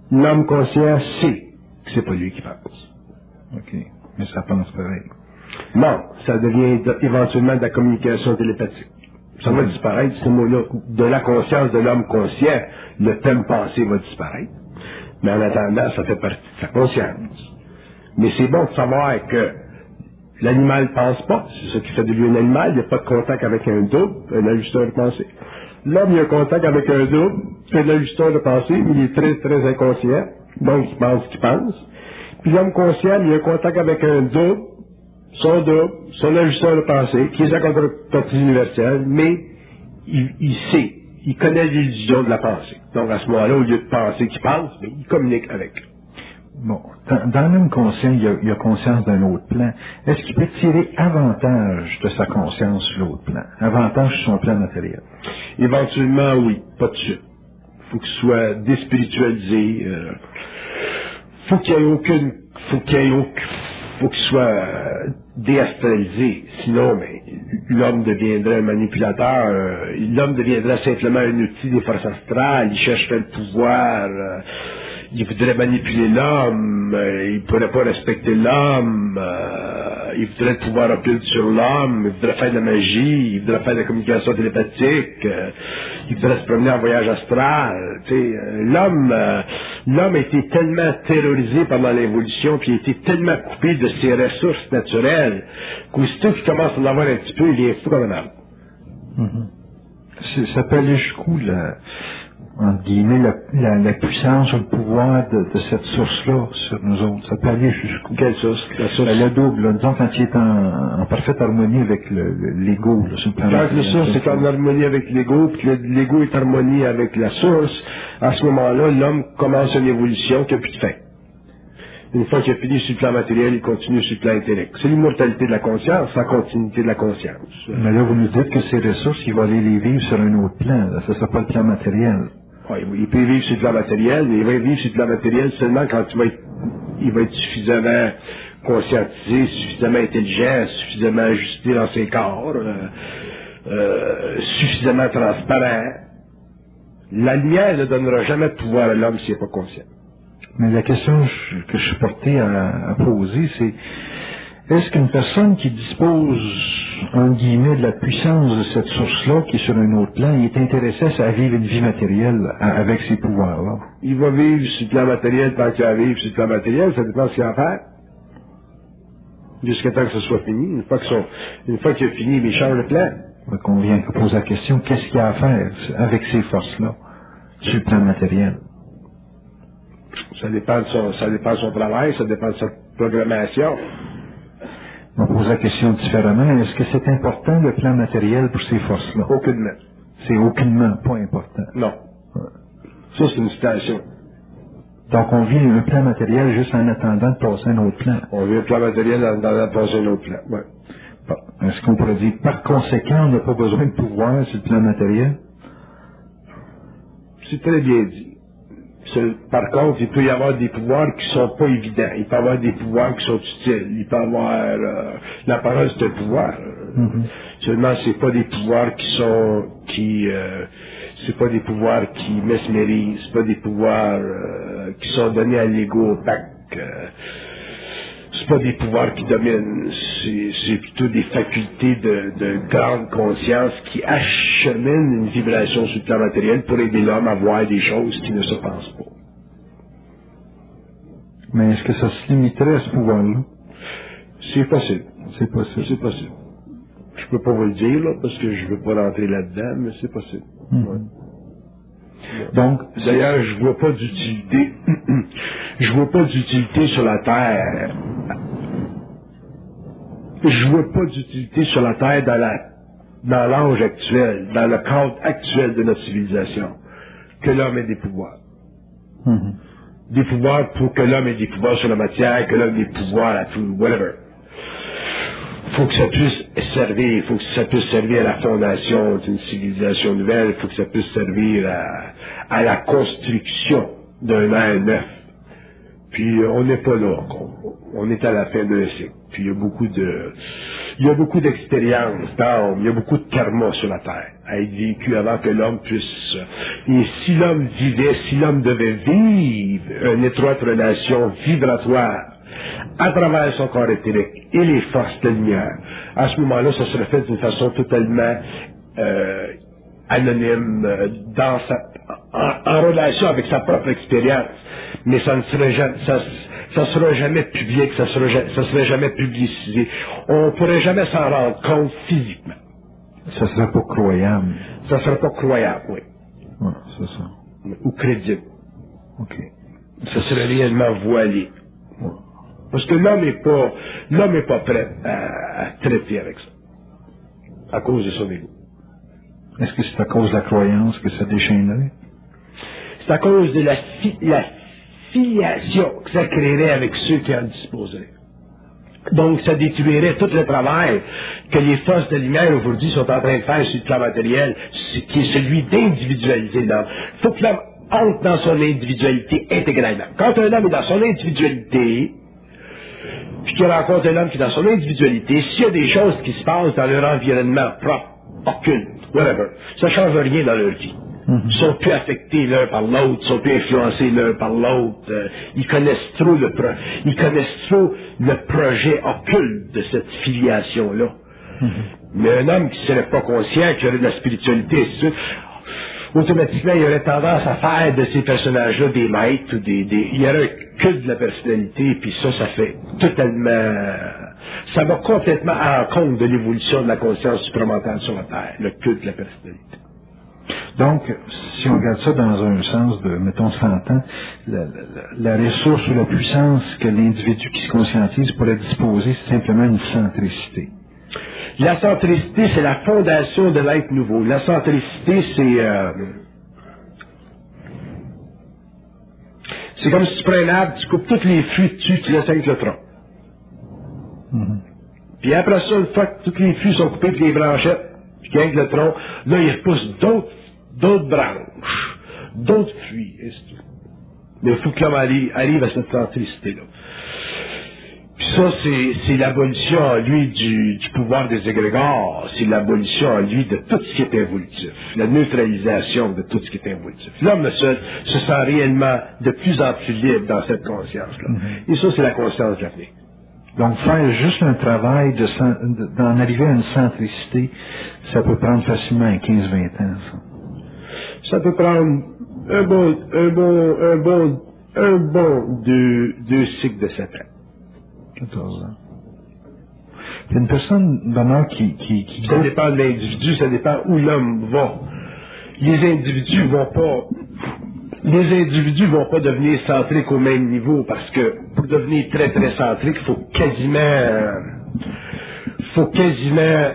Speaker 2: L'homme conscient sait que c'est pas lui qui pense.
Speaker 1: OK. Mais ça pense pareil.
Speaker 2: Non, ça devient éventuellement de la communication télépathique. Ça va disparaître, ce mot-là. De la conscience de l'homme conscient, le thème pensé va disparaître. Mais en attendant, ça fait partie de sa conscience. Mais c'est bon de savoir que l'animal pense pas. C'est ça qui fait de lui un animal. Il n'y a pas de contact avec un double, un ajusteur de pensée. L'homme, il a un contact avec un double, c'est un ajusteur de pensée, mais il est très, très inconscient. Donc, il pense qu'il pense. Puis l'homme conscient, il a un contact avec un double, son ajusteur de pensée, qui est sa contrepartie universelle, mais il sait, il connaît l'illusion de la pensée. Donc, à ce moment-là, au lieu de penser qu'il pense, mais il communique avec.
Speaker 1: Bon, dans l'homme conscient, il a conscience d'un autre plan. Est-ce qu'il peut tirer avantage de sa conscience sur l'autre plan? Avantage sur son plan matériel?
Speaker 2: Éventuellement, oui, pas de suite. Faut qu'il soit déspiritualisé. Faut qu'il soit déastralisé. Sinon, mais l'homme deviendrait un manipulateur. L'homme deviendrait simplement un outil des forces astrales. Il chercherait le pouvoir. Il voudrait manipuler l'homme, il ne pourrait pas respecter l'homme, il voudrait le pouvoir occulte sur l'homme, il voudrait faire de la magie, il voudrait faire de la communication télépathique, il voudrait se promener en voyage astral. L'homme a été tellement terrorisé pendant l'évolution, puis il a été tellement coupé de ses ressources naturelles, qu'aussitôt qu'il commence à en avoir un petit peu, il est fou comme un arbre.
Speaker 1: Ça peut aller jusqu'où, entre guillemets, la puissance ou le pouvoir de cette source-là sur nous autres? Ça peut aller jusqu'où?
Speaker 2: Quelle source? La source.
Speaker 1: Le double, là, disons quand il est en parfaite harmonie avec l'ego, sur le plan.
Speaker 2: Quand le source est en harmonie avec l'ego, puis l'ego est en harmonie avec la source, à ce moment-là, l'homme commence une évolution qui n'a plus de fin. Une fois qu'il a fini sur le plan matériel, il continue sur le plan intellect. C'est l'immortalité de la conscience, la continuité de la conscience.
Speaker 1: Mais là, vous nous dites que ces ressources, il va aller les vivre sur un autre plan. Là. Ça ne sera pas le plan matériel.
Speaker 2: Oui, il peut vivre sur le plan matériel, mais il va vivre sur le plan matériel seulement quand il va être suffisamment conscientisé, suffisamment intelligent, suffisamment ajusté dans ses corps, suffisamment transparent. La lumière ne donnera jamais de pouvoir à l'homme s'il n'est pas conscient.
Speaker 1: Mais la question que je suis porté à poser, c'est est-ce qu'une personne qui dispose, en guillemets, de la puissance de cette source-là, qui est sur un autre plan, il est intéressé à vivre une vie matérielle avec ces pouvoirs-là?
Speaker 2: Il va vivre sur le plan matériel tant qu'il va vivre sur le plan matériel, ça dépend de ce qu'il va faire. Jusqu'à temps que ce soit fini. Une fois qu'il a fini, il change le plan.
Speaker 1: Donc on vient de poser la question, qu'est-ce qu'il y a à faire avec ces forces-là, sur le plan matériel?
Speaker 2: Ça dépend de son travail, ça dépend de sa programmation.
Speaker 1: On pose la question différemment. Est-ce que c'est important le plan matériel pour ces forces-là?
Speaker 2: Aucunement.
Speaker 1: C'est aucunement pas important.
Speaker 2: Non. Ça, c'est une citation.
Speaker 1: Donc, on vit un plan matériel juste en attendant de passer un autre plan.
Speaker 2: On vit un plan matériel en attendant de passer un autre plan, oui.
Speaker 1: Bon. Est-ce qu'on pourrait dire, par conséquent, on n'a pas besoin de pouvoir sur le plan matériel?
Speaker 2: C'est très bien dit. Par contre, il peut y avoir des pouvoirs qui sont pas évidents. Il peut y avoir des pouvoirs qui sont utiles. Il peut y avoir... la parole, c'est un pouvoir. Seulement, c'est pas des pouvoirs c'est pas des pouvoirs qui mesmérisent. C'est pas des pouvoirs qui sont donnés à l'ego opaque. C'est pas des pouvoirs qui dominent. C'est plutôt des facultés de grande conscience qui acheminent une vibration sur le plan matériel pour aider l'homme à voir des choses qui ne se pensent pas.
Speaker 1: Mais est-ce que ça se limiterait à ce pouvoir-là?
Speaker 2: C'est possible.
Speaker 1: C'est possible.
Speaker 2: C'est possible. Je peux pas vous le dire, là, parce que je veux pas rentrer là-dedans, mais c'est possible. Ouais. Donc, d'ailleurs, je vois pas d'utilité. Je vois pas d'utilité sur la Terre. Je vois pas d'utilité sur la Terre dans l'âge actuel, dans le cadre actuel de notre civilisation, que l'homme ait des pouvoirs. Des pouvoirs pour que l'homme ait des pouvoirs sur la matière, que l'homme ait des pouvoirs à tout, whatever. Faut que ça puisse servir, faut que ça puisse servir à la fondation d'une civilisation nouvelle, faut que ça puisse servir à la construction d'un ère neuf. Puis on n'est pas là encore. On est à la fin d'un cycle. Puis il y a beaucoup Il y a beaucoup d'expériences d'âme, il y a beaucoup de karma sur la Terre à être vécu avant que l'homme puisse... Et si l'homme vivait, si l'homme devait vivre une étroite relation vibratoire à travers son corps éthérique et les forces de lumière, à ce moment-là, ça serait fait d'une façon totalement anonyme, en relation avec sa propre expérience. Mais ça ne serait jamais... Ça sera jamais public, ça serait jamais publicisé. On ne pourrait jamais s'en rendre compte physiquement.
Speaker 1: Ça serait pas croyable.
Speaker 2: Ça serait pas croyable, oui.
Speaker 1: Ouais, c'est ça.
Speaker 2: Ou crédible.
Speaker 1: OK.
Speaker 2: Ça serait réellement voilé.
Speaker 1: Ouais.
Speaker 2: Parce que l'homme est pas prêt à traiter avec ça. À cause de son égo.
Speaker 1: Est-ce que c'est à cause de la croyance que ça déchaînerait?
Speaker 2: C'est à cause de la filiation que ça créerait avec ceux qui en disposeraient. Donc, ça détruirait tout le travail que les forces de lumière aujourd'hui sont en train de faire sur le plan matériel, qui est celui d'individualiser l'homme. Il faut que l'homme entre dans son individualité intégralement. Quand un homme est dans son individualité, puis qu'il rencontre un homme qui est dans son individualité, s'il y a des choses qui se passent dans leur environnement propre, occulte, whatever, ça ne change rien dans leur vie. Ils sont plus affectés l'un par l'autre, ils sont plus influencés l'un par l'autre. Ils connaissent trop le projet occulte de cette filiation-là. Mais un homme qui ne serait pas conscient, qui aurait de la spiritualité, automatiquement, il aurait tendance à faire de ces personnages-là des maîtres, ou il y aurait un culte de la personnalité, puis ça fait totalement... Ça va complètement à l'encontre de l'évolution de la conscience supramentale sur la Terre, le culte de la personnalité.
Speaker 1: Donc, si on regarde ça dans un sens de, mettons, 100 ans, la ressource ou la puissance que l'individu qui se conscientise pourrait disposer, c'est simplement une centricité.
Speaker 2: La centricité, c'est la fondation de l'être nouveau. La centricité, c'est comme si tu prends un arbre, tu coupes tous les fruits dessus, tu laisses avec le tronc. Puis après ça, une fois que tous les fruits sont coupés, puis les branchettes, puis qu'il y a le tronc, là, il repousse d'autres branches, d'autres fruits, et c'est tout. Mais il faut que l'homme arrive à cette centricité-là. Puis ça, c'est l'abolition en lui du pouvoir des égrégores, c'est l'abolition en lui de tout ce qui est involutif, la neutralisation de tout ce qui est involutif. L'homme se sent réellement de plus en plus libre dans cette conscience-là. Et ça, c'est la conscience de l'avenir.
Speaker 1: Donc, faire juste un travail d'en arriver à une centricité, ça peut prendre facilement 15-20 ans, ça.
Speaker 2: Ça peut prendre un bon deux cycles de 7 ans.
Speaker 1: 14 ans. C'est une personne d'honneur qui...
Speaker 2: Ça dépend de l'individu, ça dépend où l'homme va. Les individus vont pas devenir centriques au même niveau, parce que pour devenir très très centrique, il faut quasiment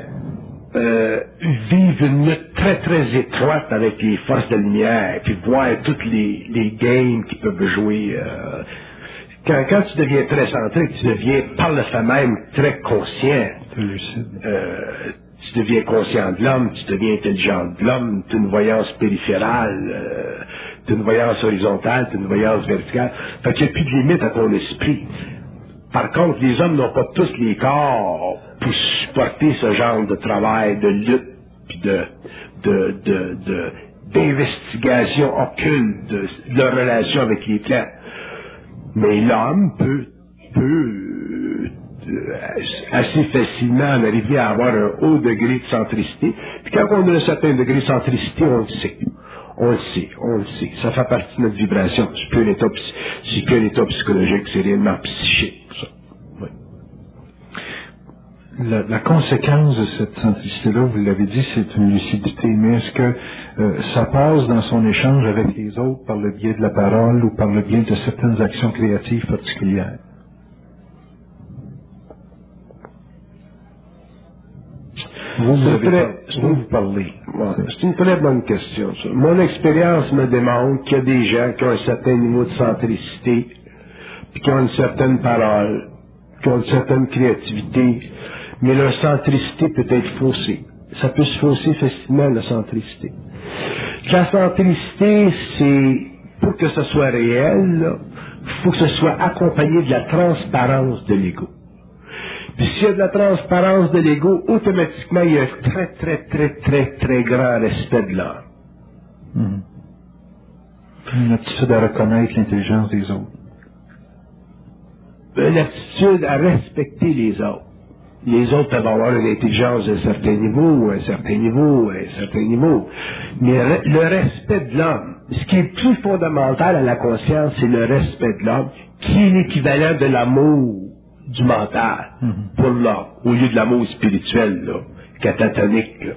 Speaker 2: vivre une lutte très très étroite avec les forces de lumière, puis voir toutes les games qu'ils peuvent jouer. Quand tu deviens très centrique, tu deviens par le fait même très conscient.
Speaker 1: lucide.
Speaker 2: Tu deviens conscient de l'homme, tu deviens intelligent de l'homme, tu as une voyance périphérale, tu as une voyance horizontale, tu as une voyance verticale. Fait qu'il n'y a plus de limite à ton esprit. Par contre, les hommes n'ont pas tous les corps pour supporter ce genre de travail, de lutte, puis d'investigation occulte de leur relation avec les plans. Mais l'homme peut assez facilement en arriver à avoir un haut degré de centricité. Puis quand on a un certain degré de centricité, on le sait. On le sait. Ça fait partie de notre vibration. C'est plus un état psychologique, c'est réellement psychique. Ça. Oui.
Speaker 1: La conséquence de cette centricité-là, vous l'avez dit, c'est une lucidité. Mais est-ce que ça passe dans son échange avec les autres par le biais de la parole ou par le biais de certaines actions créatives particulières? Vous parlez.
Speaker 2: C'est une très bonne question, ça. Mon expérience me démontre qu'il y a des gens qui ont un certain niveau de centricité, puis qui ont une certaine parole, qui ont une certaine créativité, mais leur centricité peut être faussée. Ça peut se fausser facilement, la centricité. La centricité, c'est, pour que ce soit réel, il faut que ce soit accompagné de la transparence de l'ego. Puis s'il y a de la transparence de l'ego, automatiquement, il y a un très, très, très, très, très grand respect de l'homme.
Speaker 1: Une aptitude à reconnaître l'intelligence des autres.
Speaker 2: Une aptitude à respecter les autres. Les autres peuvent avoir une intelligence d'un certain niveau, un certain niveau, un certain niveau. Mais le respect de l'homme, ce qui est plus fondamental à la conscience, c'est le respect de l'homme, qui est l'équivalent de l'amour du mental pour l'homme, au lieu de l'amour spirituel, là, catatonique. Là.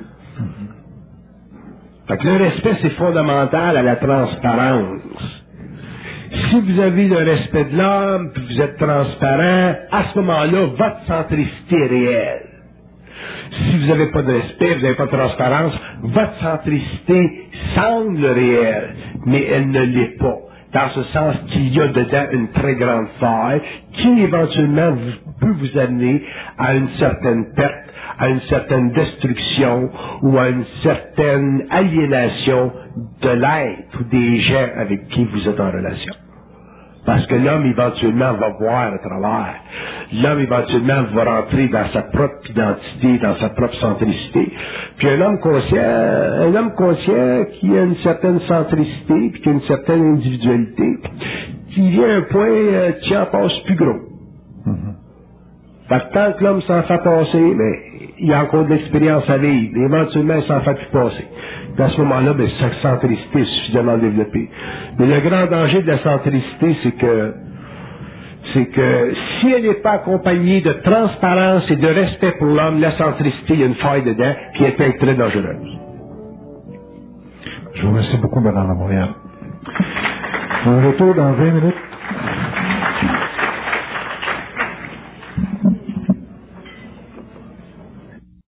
Speaker 2: Fait que le respect, c'est fondamental à la transparence. Si vous avez le respect de l'homme, puis vous êtes transparent, à ce moment-là, votre centricité est réelle. Si vous n'avez pas de respect, vous n'avez pas de transparence, votre centricité semble réelle, mais elle ne l'est pas. Dans ce sens qu'il y a dedans une très grande faille qui éventuellement peut vous amener à une certaine perte, à une certaine destruction ou à une certaine aliénation de l'être ou des gens avec qui vous êtes en relation. Parce que l'homme, éventuellement, va voir à travers. L'homme, éventuellement, va rentrer dans sa propre identité, dans sa propre centricité. Puis un homme conscient qui a une certaine centricité, puis qui a une certaine individualité, qui vient à un point qui en passe plus gros. Fait que tant que l'homme s'en fait passer, mais il y a encore de l'expérience à vivre. Éventuellement, il s'en fait plus passer. Puis à ce moment-là, sa centricité est suffisamment développée. Mais le grand danger de la centricité, c'est que si elle n'est pas accompagnée de transparence et de respect pour l'homme, la centricité, il y a une faille dedans, puis elle peut être très dangereuse.
Speaker 1: Je vous remercie beaucoup, Mme Lamontréal. Un retour dans 20 minutes.